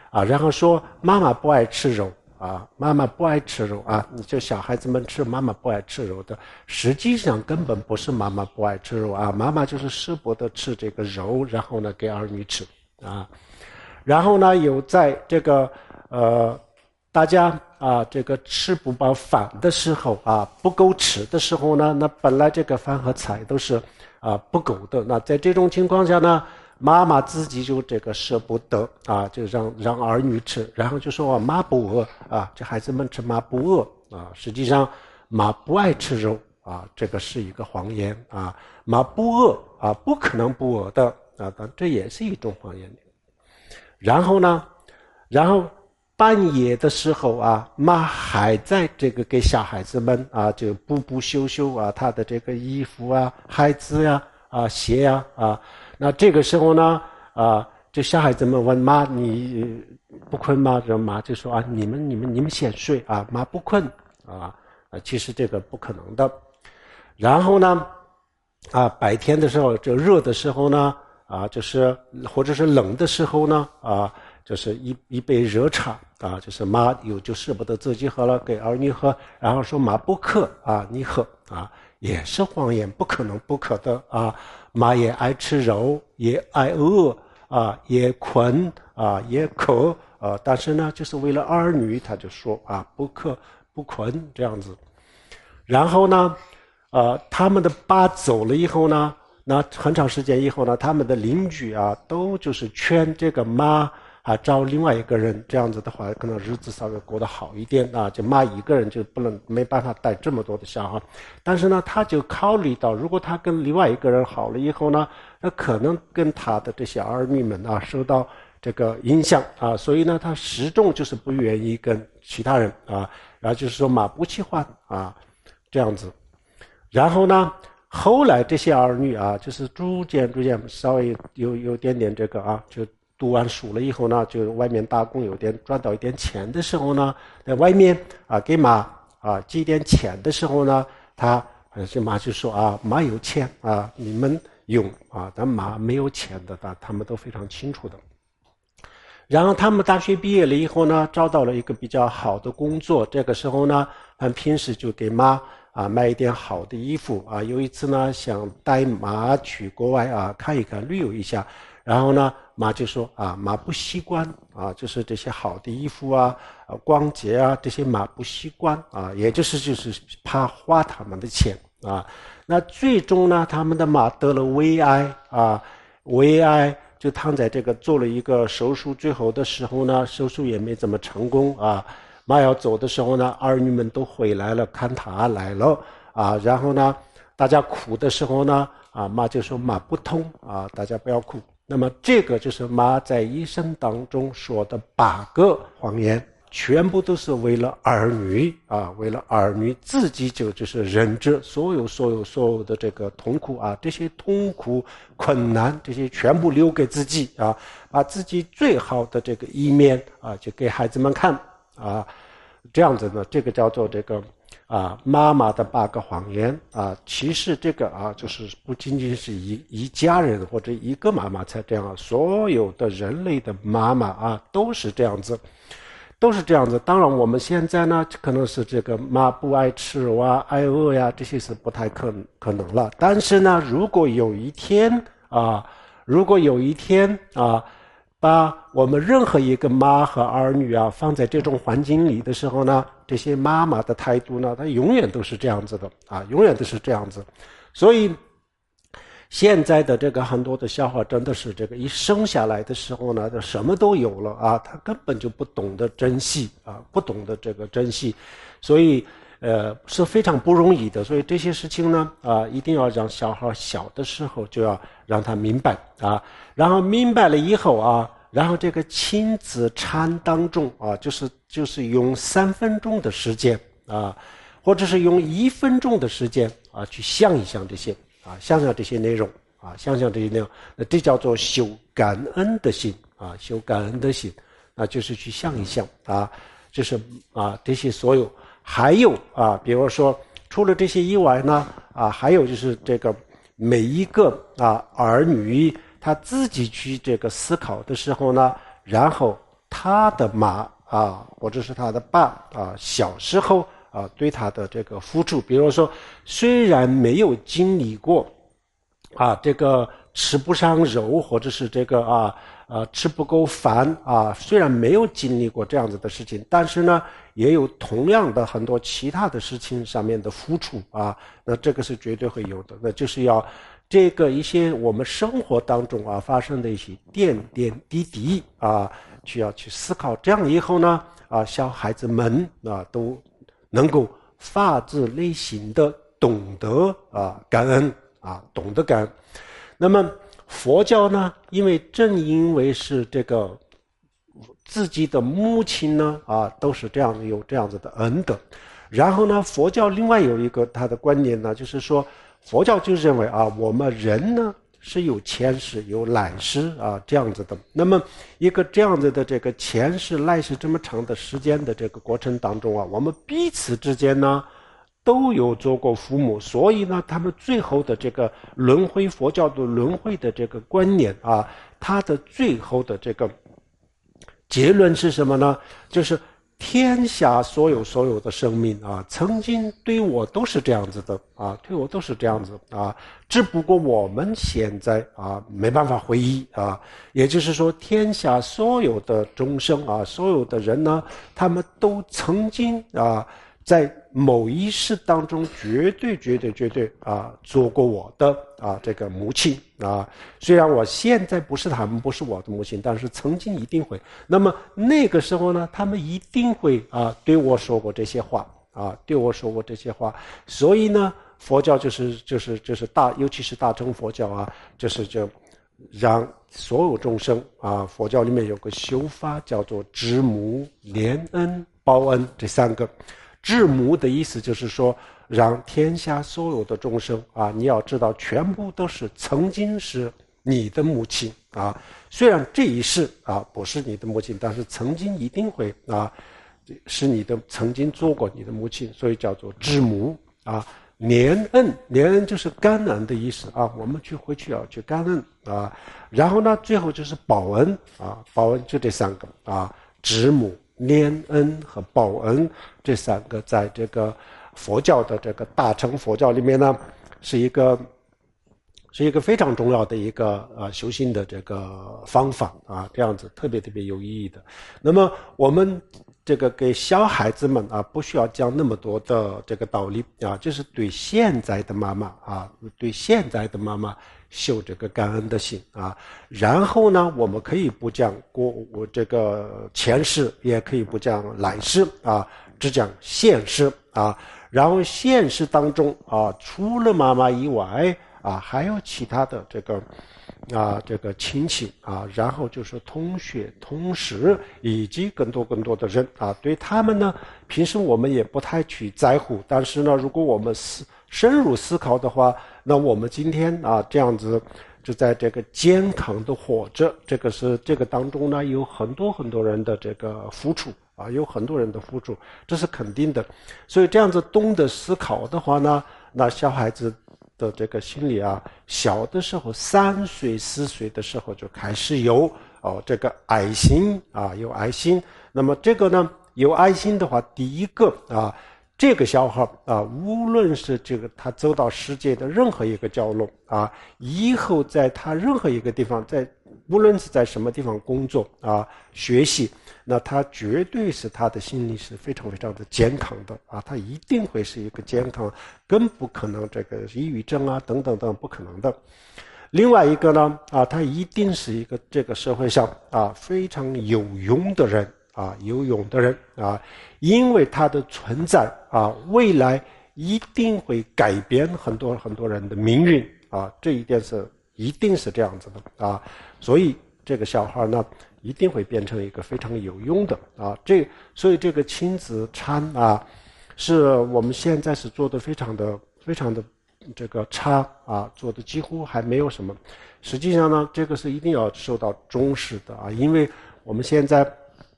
然后说妈妈不爱吃肉妈妈不爱吃肉你就小孩子们吃妈妈不爱吃肉的，实际上根本不是妈妈不爱吃肉妈妈就是舍不得吃这个肉，然后呢给儿女吃然后呢有在这个大家这个吃不饱饭的时候不够吃的时候呢，那本来这个饭和菜都是不够的，那在这种情况下呢，妈妈自己就这个舍不得就让儿女吃，然后就说妈不饿这孩子们吃妈不饿实际上妈不爱吃肉这个是一个谎言妈不饿不可能不饿的但这也是一种谎言。然后呢，半夜的时候妈还在这个给小孩子们就补修他的这个衣服孩子鞋那这个时候呢就小孩子们问妈你不困吗？妈就说你们先睡妈不困其实这个不可能的。然后呢白天的时候就热的时候呢就是或者是冷的时候呢就是一杯热茶就是妈就舍不得自己喝了给儿女喝，然后说妈不渴你喝也是谎言，不可能不渴的妈也爱吃肉，也爱饿也困也渴但是呢就是为了儿女他就说不渴不困这样子。然后呢他们的爸走了以后呢，那很长时间以后呢，他们的邻居都就是劝这个妈找另外一个人，这样子的话可能日子稍微过得好一点就妈一个人就没办法带这么多的小孩。但是呢他就考虑到如果他跟另外一个人好了以后呢，那可能跟他的这些儿女们受到这个影响所以呢他始终就是不愿意跟其他人然后就是说妈不喜欢这样子。然后呢后来这些儿女就是逐渐稍微有点这个就读完书了以后呢，就外面打工赚到一点钱的时候呢，在外面给妈寄点钱的时候呢，妈就说妈有钱你们用但妈没有钱的他们都非常清楚的。然后他们大学毕业了以后呢，找到了一个比较好的工作，这个时候呢他们平时就给妈买一点好的衣服有一次呢想带妈去国外看一看旅游一下，然后呢妈就说妈不习惯就是这些好的衣服逛街这些妈不习惯也就是怕花他们的钱那最终呢他们的妈得了胃癌胃癌就躺在这个做了一个手术，最后的时候呢手术也没怎么成功妈要走的时候呢，儿女们都回来了，看她来了然后呢大家哭的时候呢妈就说妈不痛大家不要哭。那么这个就是妈在一生当中说的8个谎言，全部都是为了儿女为了儿女自己就是忍着所有的这个痛苦这些痛苦困难这些全部留给自己把自己最好的这个一面就给孩子们看这样子呢，这个叫做这个妈妈的8个谎言其实这个就是不仅仅是一家人或者一个妈妈才这样所有的人类的妈妈都是这样子，当然我们现在呢可能是这个妈不爱吃肉爱饿这些是不太可能了。但是呢如果有一天把我们任何一个妈和儿女放在这种环境里的时候呢，这些妈妈的态度呢，她永远都是这样子的永远都是这样子。所以现在的这个很多的小孩真的是这个一生下来的时候呢，什么都有了他根本就不懂得珍惜不懂得这个珍惜，所以是非常不容易的。所以这些事情呢一定要让小孩小的时候就要让他明白然后明白了以后然后这个亲子禅当中就是用3分钟的时间或者是用1分钟的时间去想一想这些想想这些内容想想这些内容，那这叫做修感恩的心修感恩的心就是去想一想就是这些所有。还有比如说除了这些以外呢还有就是这个每一个儿女他自己去这个思考的时候呢，然后他的妈啊，或者是他的爸啊，小时候啊对他的这个付出，比如说虽然没有经历过啊这个吃不上肉，或者是这个吃不够饭啊，虽然没有经历过这样子的事情，但是呢也有同样的很多其他的事情上面的付出啊，那这个是绝对会有的，那就是要这个一些我们生活当中啊发生的一些点点滴滴啊，需要去思考，这样以后呢啊小孩子们啊都能够发自内心的懂得感恩啊，懂得感恩。那么佛教呢，正因为是这个自己的母亲呢都是这样有这样子的恩德，然后呢佛教另外有一个他的观念呢，就是说佛教就认为我们人呢是有前世有来世这样子的，那么一个这样子的这个前世来世这么长的时间的这个过程当中我们彼此之间呢都有做过父母，所以呢他们最后的这个轮回，佛教的轮回的这个观念它的最后的这个结论是什么呢？就是天下所有的生命曾经对我都是这样子的对我都是这样子只不过我们现在没办法回忆也就是说天下所有的众生所有的人呢，他们都曾经在某一世当中绝对做过我的这个母亲虽然我现在不是他们不是我的母亲，但是曾经一定会，那么那个时候呢他们一定会对我说过这些话对我说过这些话，所以呢佛教就是尤其是大乘佛教就让所有众生佛教里面有个修法叫做知母、怜恩、报恩，这三个。知母的意思就是说让天下所有的众生你要知道全部都是曾经是你的母亲虽然这一世不是你的母亲，但是曾经一定会是你的，曾经做过你的母亲，所以叫做知母怜恩就是感恩的意思我们回去要去感恩然后呢最后就是报恩报恩就这三个知母、怜恩和报恩，这三个在这个佛教的这个大乘佛教里面呢是一个非常重要的一个修行的这个方法这样子特别有意义的。那么我们这个给小孩子们不需要讲那么多的这个道理就是对现在的妈妈对现在的妈妈修这个感恩的心然后呢我们可以不讲这个前世，也可以不讲来世只讲现世然后现实当中除了妈妈以外还有其他的这个亲戚然后就是同学、同事以及更多的人对他们呢平时我们也不太去在乎，但是呢如果我们深入思考的话，那我们今天这样子就在这个健康的活着，这个当中呢有很多人的这个付出有很多人的付出，这是肯定的。所以这样子懂得思考的话呢，那小孩子的这个心里小的时候3岁4岁的时候就开始有这个爱心有爱心。那么这个呢有爱心的话，第一个这个小孩无论是这个他走到世界的任何一个角落以后在他任何一个地方，无论是在什么地方工作学习，那他绝对是他的心理是非常的健康的他一定会是一个健康，更不可能这个抑郁症等等不可能的。另外一个呢他一定是一个这个社会上非常有用的人因为他的存在未来一定会改变很多人的命运这一点是一定是这样子的所以这个小孩呢一定会变成一个非常有用的所以这个亲子餐是我们现在是做的非常的这个差做的几乎还没有什么。实际上呢这个是一定要受到重视的因为我们现在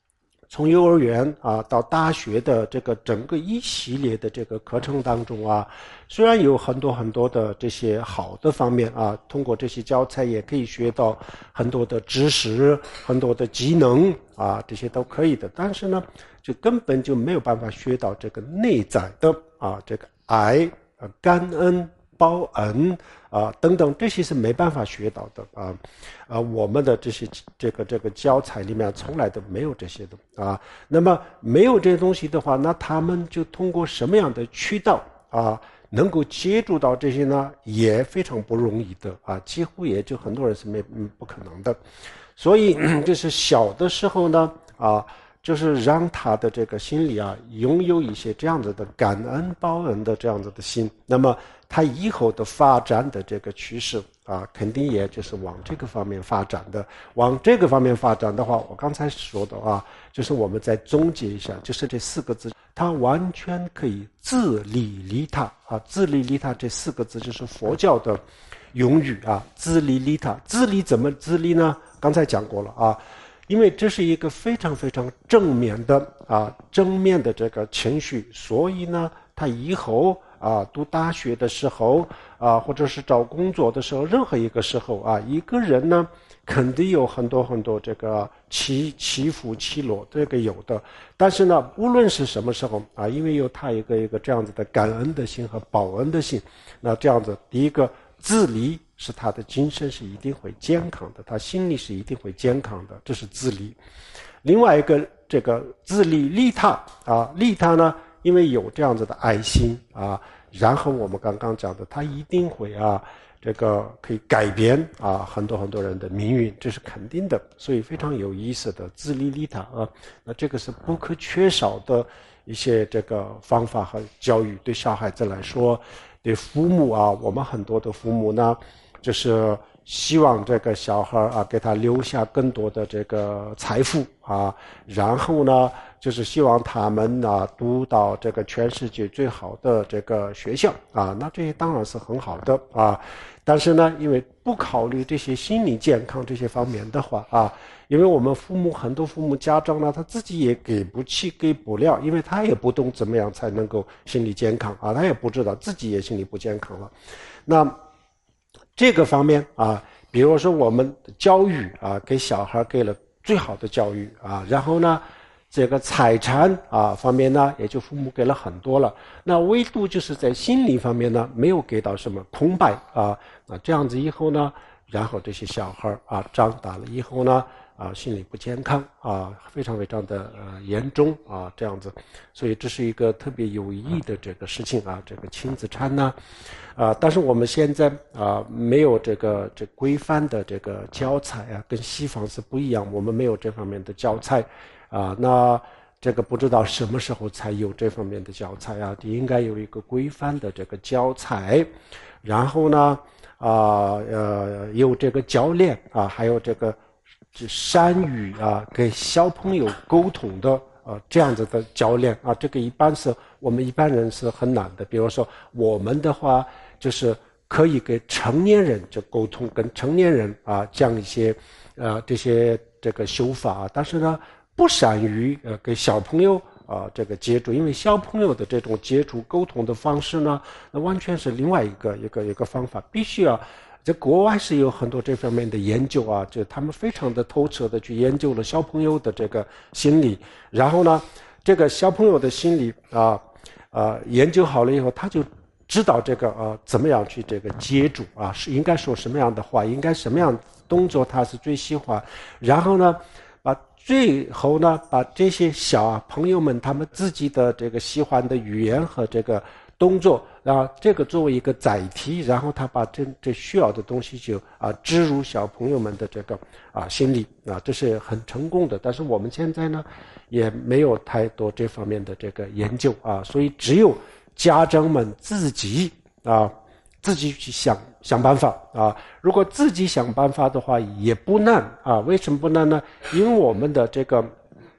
从幼儿园啊到大学的这个整个一系列的这个课程当中啊，虽然有很多很多的这些好的方面啊，通过这些教材也可以学到很多的知识、很多的技能啊，这些都可以的。但是呢，就根本就没有办法学到这个内在的啊，这个爱、感恩、报恩啊等等，这些是没办法学到的啊。我们的这些这个教材里面从来都没有这些的啊。那么没有这些东西的话，那他们就通过什么样的渠道啊，能够接触到这些呢？也非常不容易的啊，几乎也就很多人是不可能的。所以就是小的时候呢啊，就是让他的这个心里啊拥有一些这样子的感恩报恩的这样子的心，那么他以后的发展的这个趋势啊，肯定也就是往这个方面发展的。往这个方面发展的话，我刚才说的啊，就是我们再总结一下，就是这4个字，它完全可以自利利他啊。自利利他这4个字就是佛教的用语啊，自利利他。自利怎么自利呢？刚才讲过了啊。因为这是一个非常非常正面的啊，正面的这个情绪，所以呢，他以后啊读大学的时候啊，或者是找工作的时候，任何一个时候啊，一个人呢肯定有很多很多这个起伏起落，这个有的。但是呢，无论是什么时候啊，因为有他一个这样子的感恩的心和报恩的心，那这样子，第一个自利。是他的精神是一定会健康的，他心理是一定会健康的，这是自利。另外一个这个自利利他啊，利他呢，因为有这样子的爱心啊，然后我们刚刚讲的，他一定会啊，这个可以改变啊很多很多人的命运，这是肯定的，所以非常有意思的自利利他啊，那这个是不可缺少的一些这个方法和教育，对小孩子来说，对父母啊，我们很多的父母呢。就是希望这个小孩啊，给他留下更多的这个财富啊，然后呢，就是希望他们啊读到这个全世界最好的这个学校啊，那这些当然是很好的啊，但是呢，因为不考虑这些心理健康这些方面的话啊，因为我们很多父母家长呢，他自己也给不起给不了，因为他也不懂怎么样才能够心理健康啊，他也不知道自己也心理不健康了，那。这个方面啊，比如说我们教育啊，给小孩给了最好的教育啊，然后呢，这个财产啊方面呢，也就父母给了很多了，那唯独就是在心理方面呢，没有给到什么空白啊，那这样子以后呢，然后这些小孩啊长大了以后呢。啊，心理不健康啊，非常非常的严重啊，这样子，所以这是一个特别有意义的这个事情啊，这个亲子餐呢，但是我们现在没有这规范的这个教材啊，跟西方是不一样，我们没有这方面的教材啊，那这个不知道什么时候才有这方面的教材啊，应该有一个规范的这个教材，然后呢有这个教练啊，还有这个。善于啊给小朋友沟通的这样子的教练啊，这个一般是我们一般人是很难的。比如说我们的话，就是可以给成年人就沟通，跟成年人啊讲一些这些这个修法，但是呢不善于给小朋友这个接触，因为小朋友的这种接触沟通的方式呢，那完全是另外一个方法，必须要。在国外是有很多这方面的研究啊，就他们非常的透彻的去研究了小朋友的这个心理，然后呢，这个小朋友的心理研究好了以后，他就知道这个怎么样去这个接触啊，是应该说什么样的话，应该什么样动作他是最喜欢，然后呢，最后呢，把这些小朋友们他们自己的这个喜欢的语言和这个动作。这个作为一个载体，然后他把这需要的东西就植入小朋友们的这个心理这是很成功的。但是我们现在呢，也没有太多这方面的这个研究所以只有家长们自己去想办法如果自己想办法的话，也不难为什么不难呢？因为我们的这个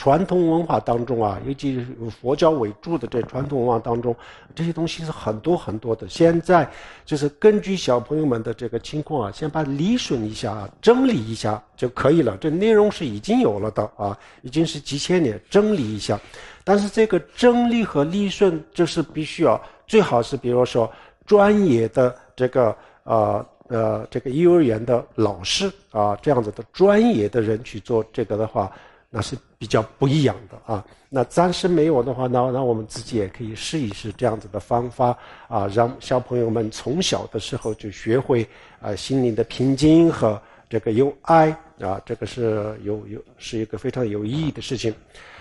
传统文化当中啊，尤其是佛教为主的这传统文化当中，这些东西是很多很多的。现在就是根据小朋友们的这个情况啊，先把理顺一下，整理一下就可以了。这内容是已经有了的啊，已经是几千年，整理一下。但是这个整理和理顺，这是必须要最好是比如说专业的这个这个幼儿园的老师啊，这样子的专业的人去做这个的话，那是比较不一样的啊。那暂时没有的话，那我们自己也可以试一试这样子的方法啊，让小朋友们从小的时候就学会心灵的平静和这个有爱啊，这个是是一个非常有意义的事情。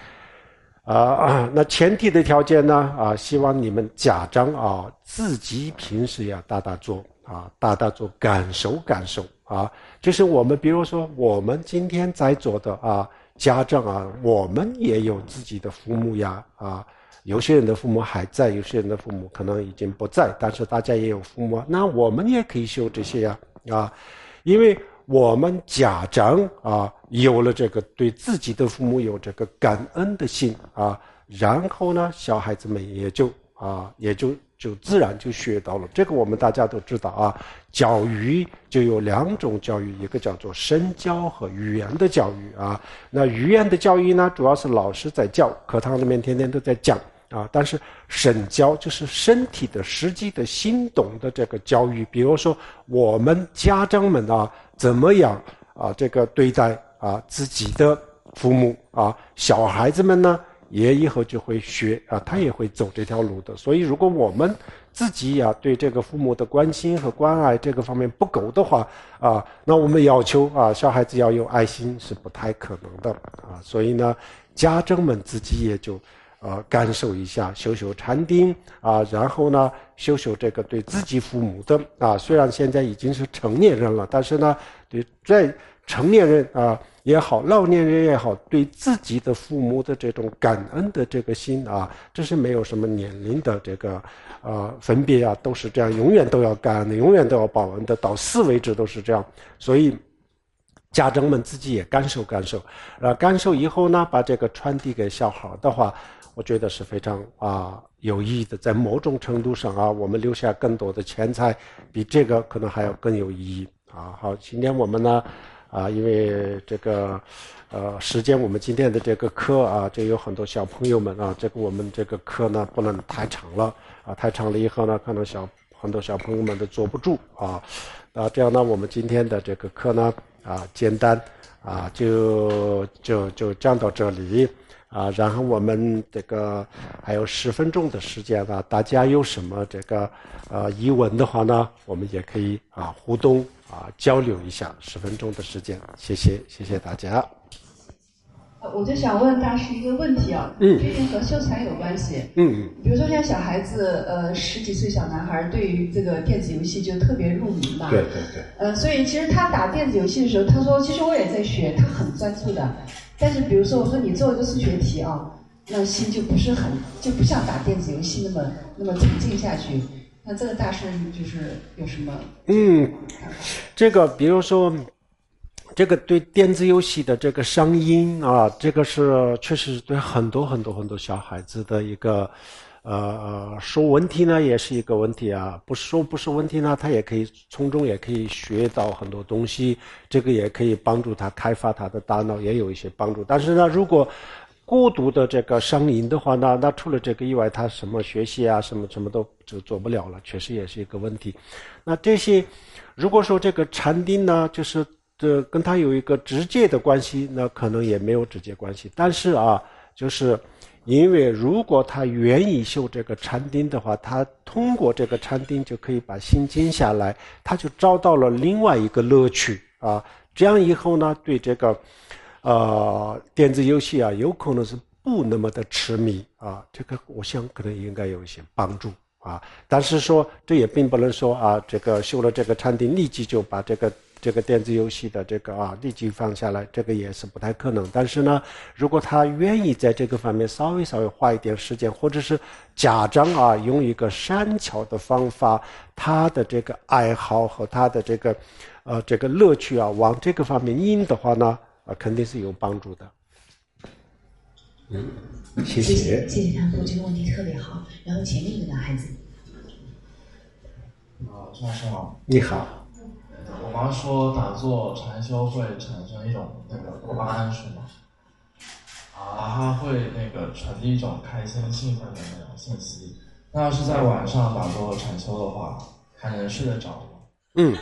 那前提的条件呢希望你们家长自己平时要大做感受啊，就是我们比如说我们今天在座的家长我们也有自己的父母呀有些人的父母还在，有些人的父母可能已经不在，但是大家也有父母，那我们也可以修这些因为我们家长有了这个对自己的父母有这个感恩的心然后呢小孩子们也就自然就学到了。这个我们大家都知道教育就有两种教育，一个叫做身教和语言的教育那语言的教育呢主要是老师在教，课堂里面天天都在讲但是身教就是身体的实际的行动的这个教育，比如说我们家长们怎么样这个对待自己的父母小孩子们呢也以后就会学他也会走这条路的。所以如果我们自己对这个父母的关心和关爱这个方面不够的话那我们要求小孩子要有爱心是不太可能的所以呢家长们自己也就感受一下，修禅定然后呢修这个对自己父母的虽然现在已经是成年人了，但是呢对在成年人也好，老年人也好，对自己的父母的这种感恩的这个心这是没有什么年龄的这个分别都是这样，永远都要感恩的，永远都要报恩的，到死为止都是这样。所以家长们自己也感受感受以后呢，把这个传递给小孩的话，我觉得是非常有意义的。在某种程度上我们留下更多的钱财，比这个可能还要更有意义好，今天我们呢因为这个时间，我们今天的这个课就有很多小朋友们这个我们这个课呢不能太长了太长了以后呢，可能很多小朋友们都坐不住这样呢，我们今天的这个课呢简单就讲到这里然后我们这个还有10分钟的时间大家有什么这个疑问的话呢，我们也可以互动交流一下10分钟的时间。谢谢大家。 我就想问大师一个问题这点和修禅有关系。比如说像小孩子10几岁小男孩对于这个电子游戏就特别入迷嘛。 对。 所以其实他打电子游戏的时候，他说其实我也在学，他很专注的。但是比如说我说你做一个数学题那心就不像打电子游戏那么沉浸下去。那这个大师就是有什么这个比如说这个对电子游戏的这个上瘾这个是确实对很多小孩子的一个说问题呢也是一个问题不是问题呢，他也可以从中也可以学到很多东西，这个也可以帮助他开发他的大脑，也有一些帮助。但是呢，如果过度的这个上瘾的话呢，那除了这个以外，他什么学习什么都就做不了了，确实也是一个问题。那这些如果说这个禅定呢，就是跟他有一个直接的关系，那可能也没有直接关系。但是就是因为如果他愿意修这个禅定的话，他通过这个禅定就可以把心静下来，他就找到了另外一个乐趣这样以后呢，对这个电子游戏有可能是不那么的痴迷这个我想可能应该有一些帮助但是说这也并不能说这个修了这个禅定立即就把这个电子游戏的这个立即放下来，这个也是不太可能。但是呢，如果他愿意在这个方面稍微花一点时间，或者是家长用一个善巧的方法，他的这个爱好和他的这个乐趣往这个方面引的话呢肯定是有帮助的。 谢谢谢看部，这个问题特别好。然后前面一个男孩子。 张老师好。 你好。 我妈说打坐禅修会产生一种多巴胺是吗？它会传递一种开心兴奋的那种信息。那要是在晚上打坐禅修的话，还能睡得着吗？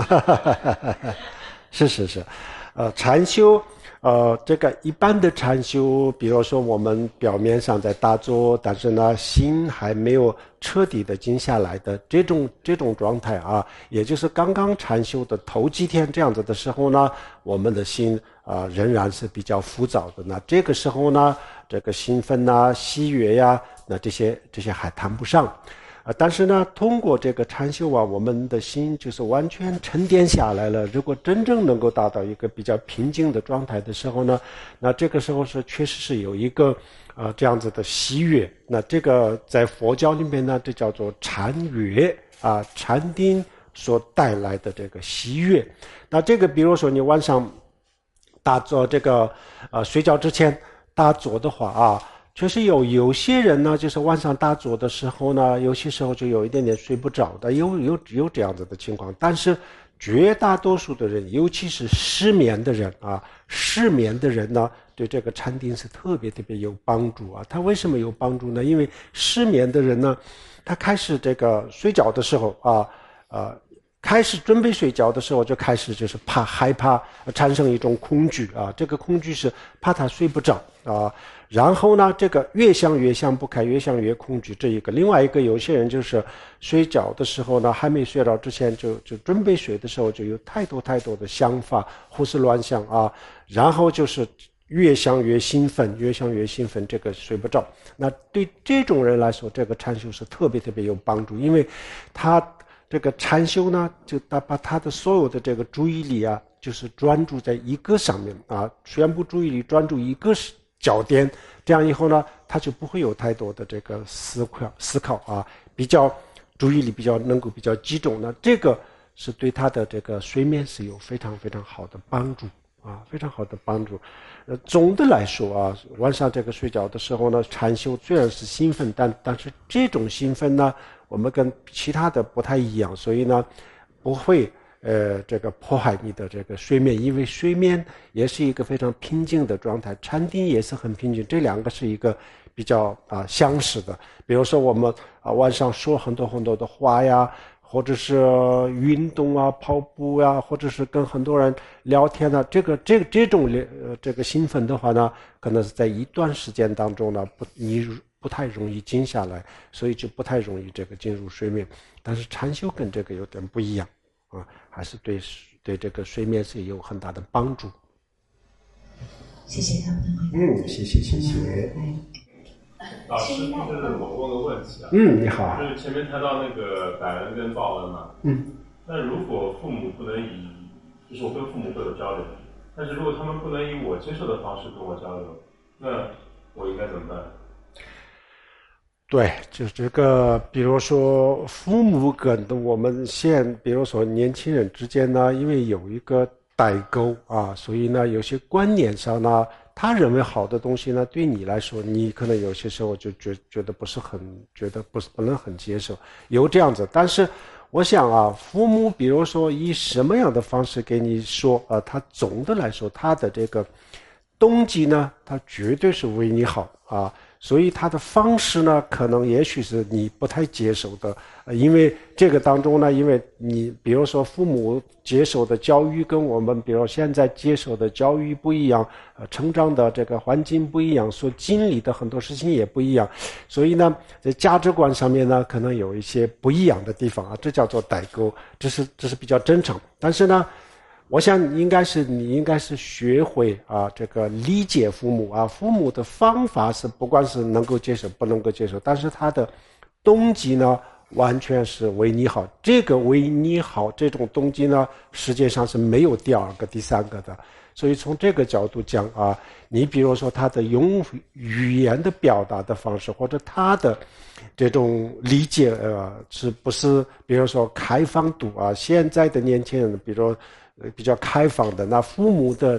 是，禅修，这个一般的禅修，比如说我们表面上在打坐，但是呢，心还没有彻底的静下来的这种状态啊，也就是刚刚禅修的头几天这样子的时候呢，我们的心仍然是比较浮躁的。那这个时候呢，这个兴奋啊、喜悦呀，那这些还谈不上。但是呢，通过这个禅修啊，我们的心就是完全沉淀下来了。如果真正能够达到一个比较平静的状态的时候呢，那这个时候是确实是有一个这样子的喜悦。那这个在佛教里面呢，这叫做禅悦啊，禅定所带来的这个喜悦。那这个比如说你晚上打坐这个睡觉之前打坐的话啊。确实有些人呢，就是晚上打坐的时候呢，有些时候就有一点点睡不着的，有这样子的情况。但是绝大多数的人，尤其是失眠的人啊，失眠的人呢，对这个禅定是特别有帮助啊。他为什么有帮助呢？因为失眠的人呢，他开始这个睡觉的时候开始准备睡觉的时候就开始就是害怕，产生一种恐惧啊，这个恐惧是怕他睡不着啊。然后呢，这个越想越想不开，越想越恐惧，这一个。另外一个，有些人就是睡觉的时候呢，还没睡着之前就准备睡的时候就有太多的想法，胡思乱想啊，然后就是越想越兴奋，这个睡不着。那对这种人来说，这个禅修是特别有帮助，因为他这个禅修呢，就把他的所有的这个注意力啊，就是专注在一个上面啊，全部注意力专注一个焦点，这样以后呢，他就不会有太多的这个思考啊，注意力能够比较集中。那这个是对他的这个睡眠是有非常好的帮助啊，非常好的帮助。总的来说啊，晚上这个睡觉的时候呢，禅修虽然是兴奋，但是这种兴奋呢，我们跟其他的不太一样，所以呢，不会这个破坏你的这个睡眠，因为睡眠也是一个非常平静的状态，禅定也是很平静，这两个是一个比较相似的。比如说我们晚上说很多的话呀，或者是运动啊、跑步啊，或者是跟很多人聊天啊，这种这个兴奋的话呢，可能是在一段时间当中呢，你不太容易静下来，所以就不太容易这个进入睡眠。但是禅修跟这个有点不一样啊，还是对这个睡眠是有很大的帮助。 谢谢他们的回答。 谢谢。 老师，就是我问个问题啊。 你好。 就是前面谈到那个感恩跟报恩嘛。那如果父母不能以，就是我跟父母会有交流，但是如果他们不能以我接受的方式跟我交流，那我应该怎么办？ 对，就是这个，比如说父母跟我们比如说年轻人之间呢，因为有一个代沟啊，所以呢，有些观念上呢，他认为好的东西呢，对你来说，你可能有些时候就觉得不能很接受，有这样子。但是我想啊，父母比如说以什么样的方式给你说他总的来说他的这个动机呢，他绝对是为你好啊。所以他的方式呢，可能也许是你不太接受的，因为这个当中呢，因为你比如说父母接受的教育跟我们比如现在接受的教育不一样，成长的这个环境不一样，所经历的很多事情也不一样，所以呢，在价值观上面呢，可能有一些不一样的地方啊，这叫做代沟，这是比较正常。但是呢，我想你应该是学会这个理解父母啊，父母的方法是不管是能够接受不能够接受，但是他的动机呢完全是为你好，这个为你好这种动机呢世界上是没有第二个第三个的。所以从这个角度讲啊，你比如说他的用语言的表达的方式，或者他的这种理解是不是比如说开放度啊，现在的年轻人比如比较开放的，那父母的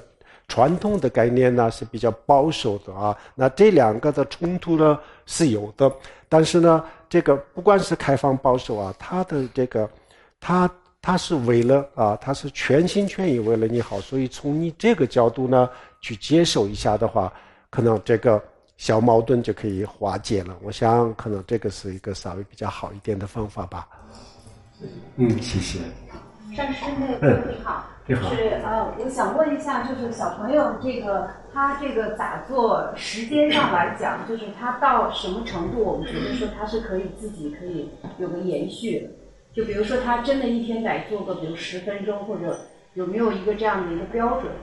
传统的概念呢是比较保守的啊。那这两个的冲突呢是有的，但是呢，这个不管是开放保守啊，它的这个它是为了啊，它是全心全意为了你好，所以从你这个角度呢去接受一下的话，可能这个小矛盾就可以化解了。我想可能这个是一个稍微比较好一点的方法吧。谢谢。 上师那个你好，就是我想问一下，就是小朋友他这个打坐时间上来讲，就是他到什么程度，我们觉得说他是可以自己可以有个延续的？就比如说他真的一天得做个比如10分钟，或者有没有一个这样的一个标准？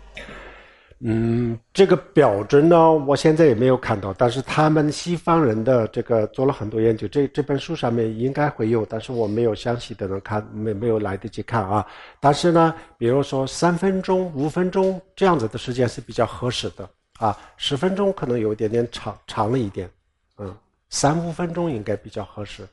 这个标准呢，我现在也没有看到，但是他们西方人的这个做了很多研究，这本书上面应该会有，但是我没有详细的能看，没有来得及看啊。但是呢，比如说3分钟、5分钟这样子的时间是比较合适的啊，10分钟可能有一点点长了一点，3-5分钟应该比较合适。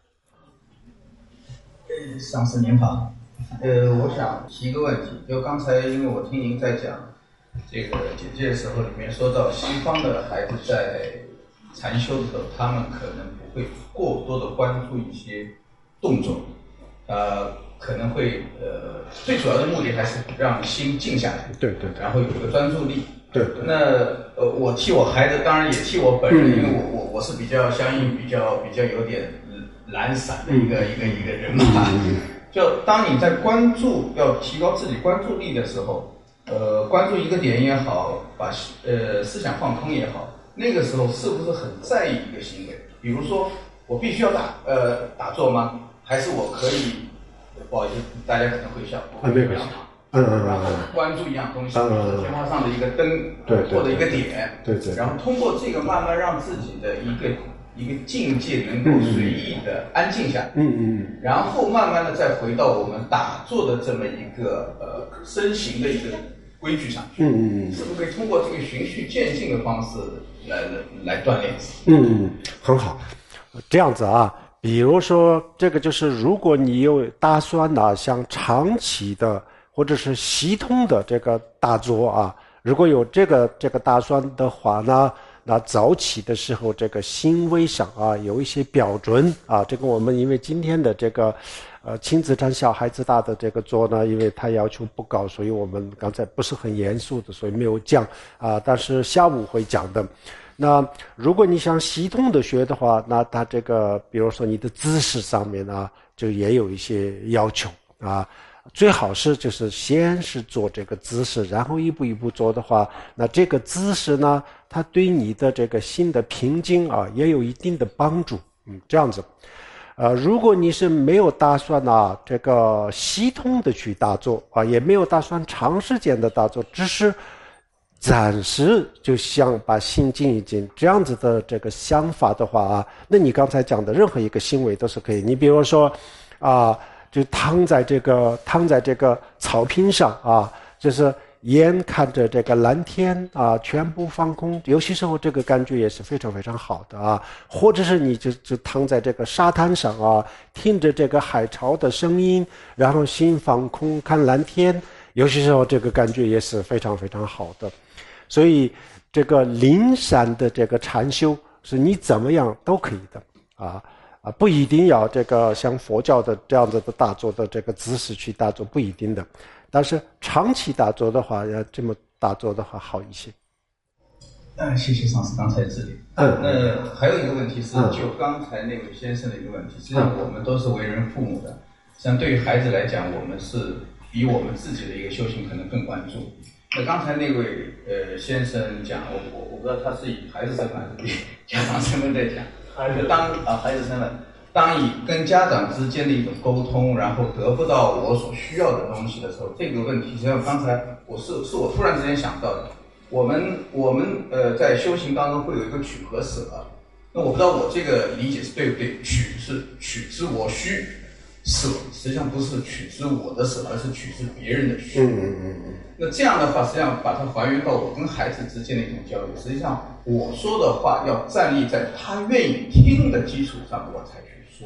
上师您好，我想提一个问题，就刚才因为我听您在讲这个简介的时候，里面说到西方的孩子在禅修的时候，他们可能不会过多的关注一些动作，可能会最主要的目的还是让心静下来， 对， 然后有一个专注力。 对。 那我替我孩子，当然也替我本人，因为我是比较相应比较有点懒散的一个人嘛。就当你在要提高自己关注力的时候。关注一个点也好，把思想放空也好，那个时候是不是很在意一个行为？比如说，我必须要打坐吗？还是我可以？不好意思，大家可能会笑，我可以不要然后关注一样东西，比如说天花上的一个灯，或者一个点， 对， 然后通过这个慢慢让自己的一个境界能够随意的安静下来，然后慢慢的再回到我们打坐的这么一个身形的一个规矩上去，是不是可以通过这个循序渐进的方式来锻炼自己？ 很好，这样子啊，比如说这个就是如果你有打算呢，像长期的或者是系统的这个打坐啊，如果有这个打算的话呢，那早起的时候这个行为上啊有一些标准啊，这个我们因为今天的这个亲子禅小孩子大的这个做呢，因为他要求不高，所以我们刚才不是很严肃的，所以没有讲啊，但是下午会讲的。那如果你想系统的学的话，那他这个比如说你的姿势上面呢，就也有一些要求啊。最好是就是先是做这个姿势，然后一步一步做的话，那这个姿势呢，它对你的这个心的平静啊也有一定的帮助。这样子。如果你是没有打算这个系统的去打坐啊，也没有打算长时间的打坐，只是暂时就想把心静一静，这样子的这个想法的话啊，那你刚才讲的任何一个行为都是可以。你比如说就躺在这个草坪上啊，就是眼看着这个蓝天啊，全部放空，有些时候这个感觉也是非常非常好的啊。或者是你就躺在这个沙滩上啊，听着这个海潮的声音，然后心放空看蓝天，有些时候这个感觉也是非常非常好的。所以这个灵山的这个禅修是你怎么样都可以的不一定要这个像佛教的这样子的打坐的这个姿势去打坐，不一定的。但是长期打坐的话，要这么打坐的话好一些。 谢谢上师刚才指点。那还有一个问题是，就刚才那位先生的一个问题，实际上我们都是为人父母的，实际上对于孩子来讲，我们是比我们自己的一个修行可能更关注。那刚才那位先生讲，我不知道他是以孩子身份还是以家长身份在讲。孩子身份，当你跟家长之间的一种沟通，然后得不到我所需要的东西的时候，这个问题实际上刚才是我突然之间想到的。我们在修行当中会有一个取和舍，那我不知道我这个理解是对不对？取之我需，舍实际上不是取之我的舍，而是取之别人的需。那这样的话，实际上把它还原到我跟孩子之间的一种交流，实际上我说的话要站立在他愿意听的基础上，我才去说。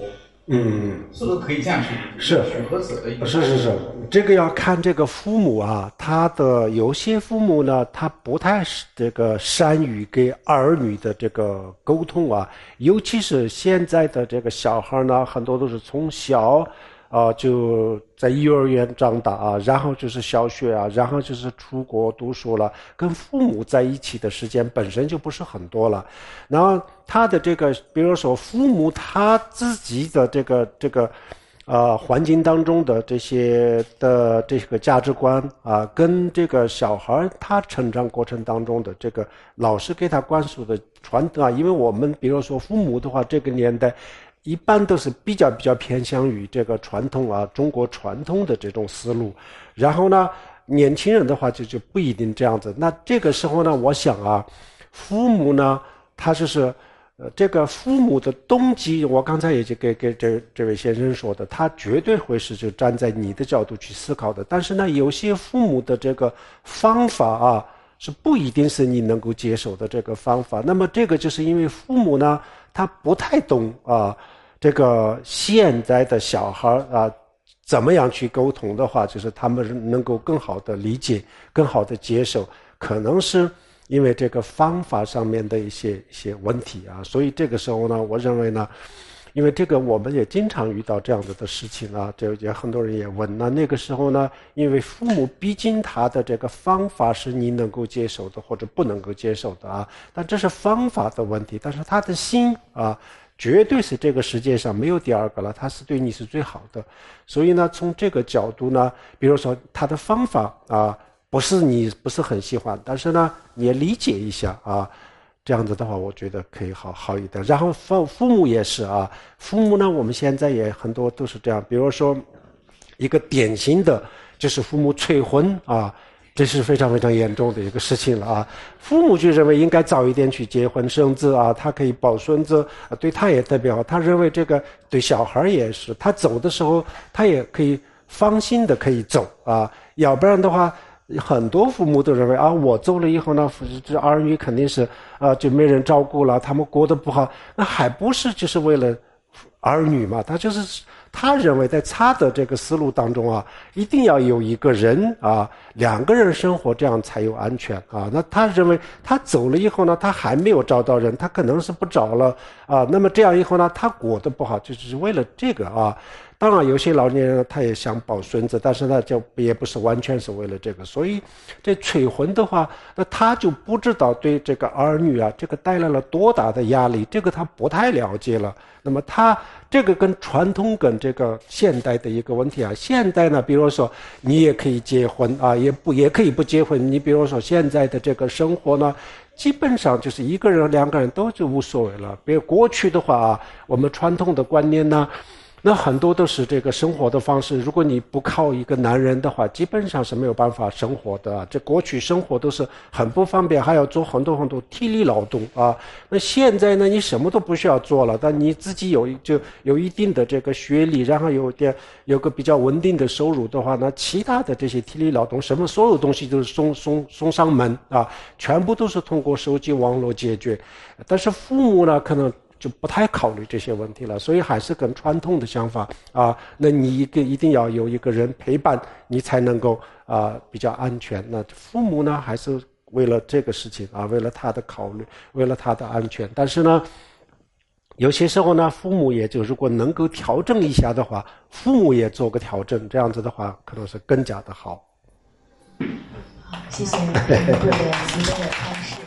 是不是可以这样去理解？ 是选择者的一个是，这个要看这个父母啊，他的有些父母呢，他不太这个善于给儿女的这个沟通啊，尤其是现在的这个小孩呢，很多都是从小就在幼儿园长大啊，然后就是小学啊，然后就是出国读书了，跟父母在一起的时间本身就不是很多了。然后他的这个，比如说父母他自己的这个环境当中的这个价值观啊，跟这个小孩他成长过程当中的这个老师给他灌输的传统啊，因为我们比如说父母的话，这个年代一般都是比较偏向于这个传统啊，中国传统的这种思路。然后呢，年轻人的话就不一定这样子。那这个时候呢，我想啊，父母呢，他就是这个父母的动机，我刚才也就给这位先生说的，他绝对会是就站在你的角度去思考的。但是呢，有些父母的这个方法啊，是不一定是你能够接受的这个方法。那么这个就是因为父母呢，他不太懂啊。这个现在的小孩啊，怎么样去沟通的话，就是他们能够更好的理解，更好的接受，可能是因为这个方法上面的一些问题啊。所以这个时候呢，我认为呢，因为这个我们也经常遇到这样子的事情啊，这也很多人也问。那个时候呢，因为父母毕竟他的这个方法是你能够接受的或者不能够接受的啊，但这是方法的问题，但是他的心啊，绝对是这个世界上没有第二个了，他是对你是最好的。所以呢，从这个角度呢，比如说他的方法啊，不是很喜欢，但是呢，你也理解一下啊，这样子的话，我觉得可以好一点。然后父母也是啊，父母呢，我们现在也很多都是这样，比如说一个典型的就是父母催婚啊。这是非常严重的一个事情了啊！父母就认为应该早一点去结婚生子啊，他可以抱孙子，对他也特别好。他认为这个对小孩也是，他走的时候他也可以放心的可以走啊，要不然的话，很多父母都认为啊，我走了以后呢，这儿女肯定是就没人照顾了，他们过得不好，那还不是就是为了儿女嘛？他认为在他的这个思路当中啊，一定要有一个人啊，两个人生活，这样才有安全啊。那他认为他走了以后呢，他还没有找到人，他可能是不找了啊。那么这样以后呢，他过得不好，就是为了这个啊。当然有些老年人他也想抱孙子，但是呢就也不是完全是为了这个。所以这催婚的话，那他就不知道对这个儿女啊，这个带来了多大的压力，这个他不太了解了。那么他这个跟传统跟这个现代的一个问题啊，现代呢，比如说你也可以结婚啊，也可以不结婚。你比如说现在的这个生活呢，基本上就是一个人两个人都就无所谓了。比如过去的话啊，我们传统的观念呢，那很多都是这个生活的方式，如果你不靠一个男人的话，基本上是没有办法生活的。这过去生活都是很不方便，还要做很多体力劳动啊。那现在呢，你什么都不需要做了，但你自己有一定的这个学历，然后有个比较稳定的收入的话，那其他的这些体力劳动，所有东西都是送上门啊，全部都是通过手机网络解决。但是父母呢，可能就不太考虑这些问题了，所以还是跟传统的想法啊，那你一定要有一个人陪伴，你才能够比较安全。那父母呢，还是为了这个事情啊，为了他的考虑，为了他的安全。但是呢，有些时候呢，父母也就如果能够调整一下的话，父母也做个调整，这样子的话，可能是更加的好。 好，谢谢各位提问的开始。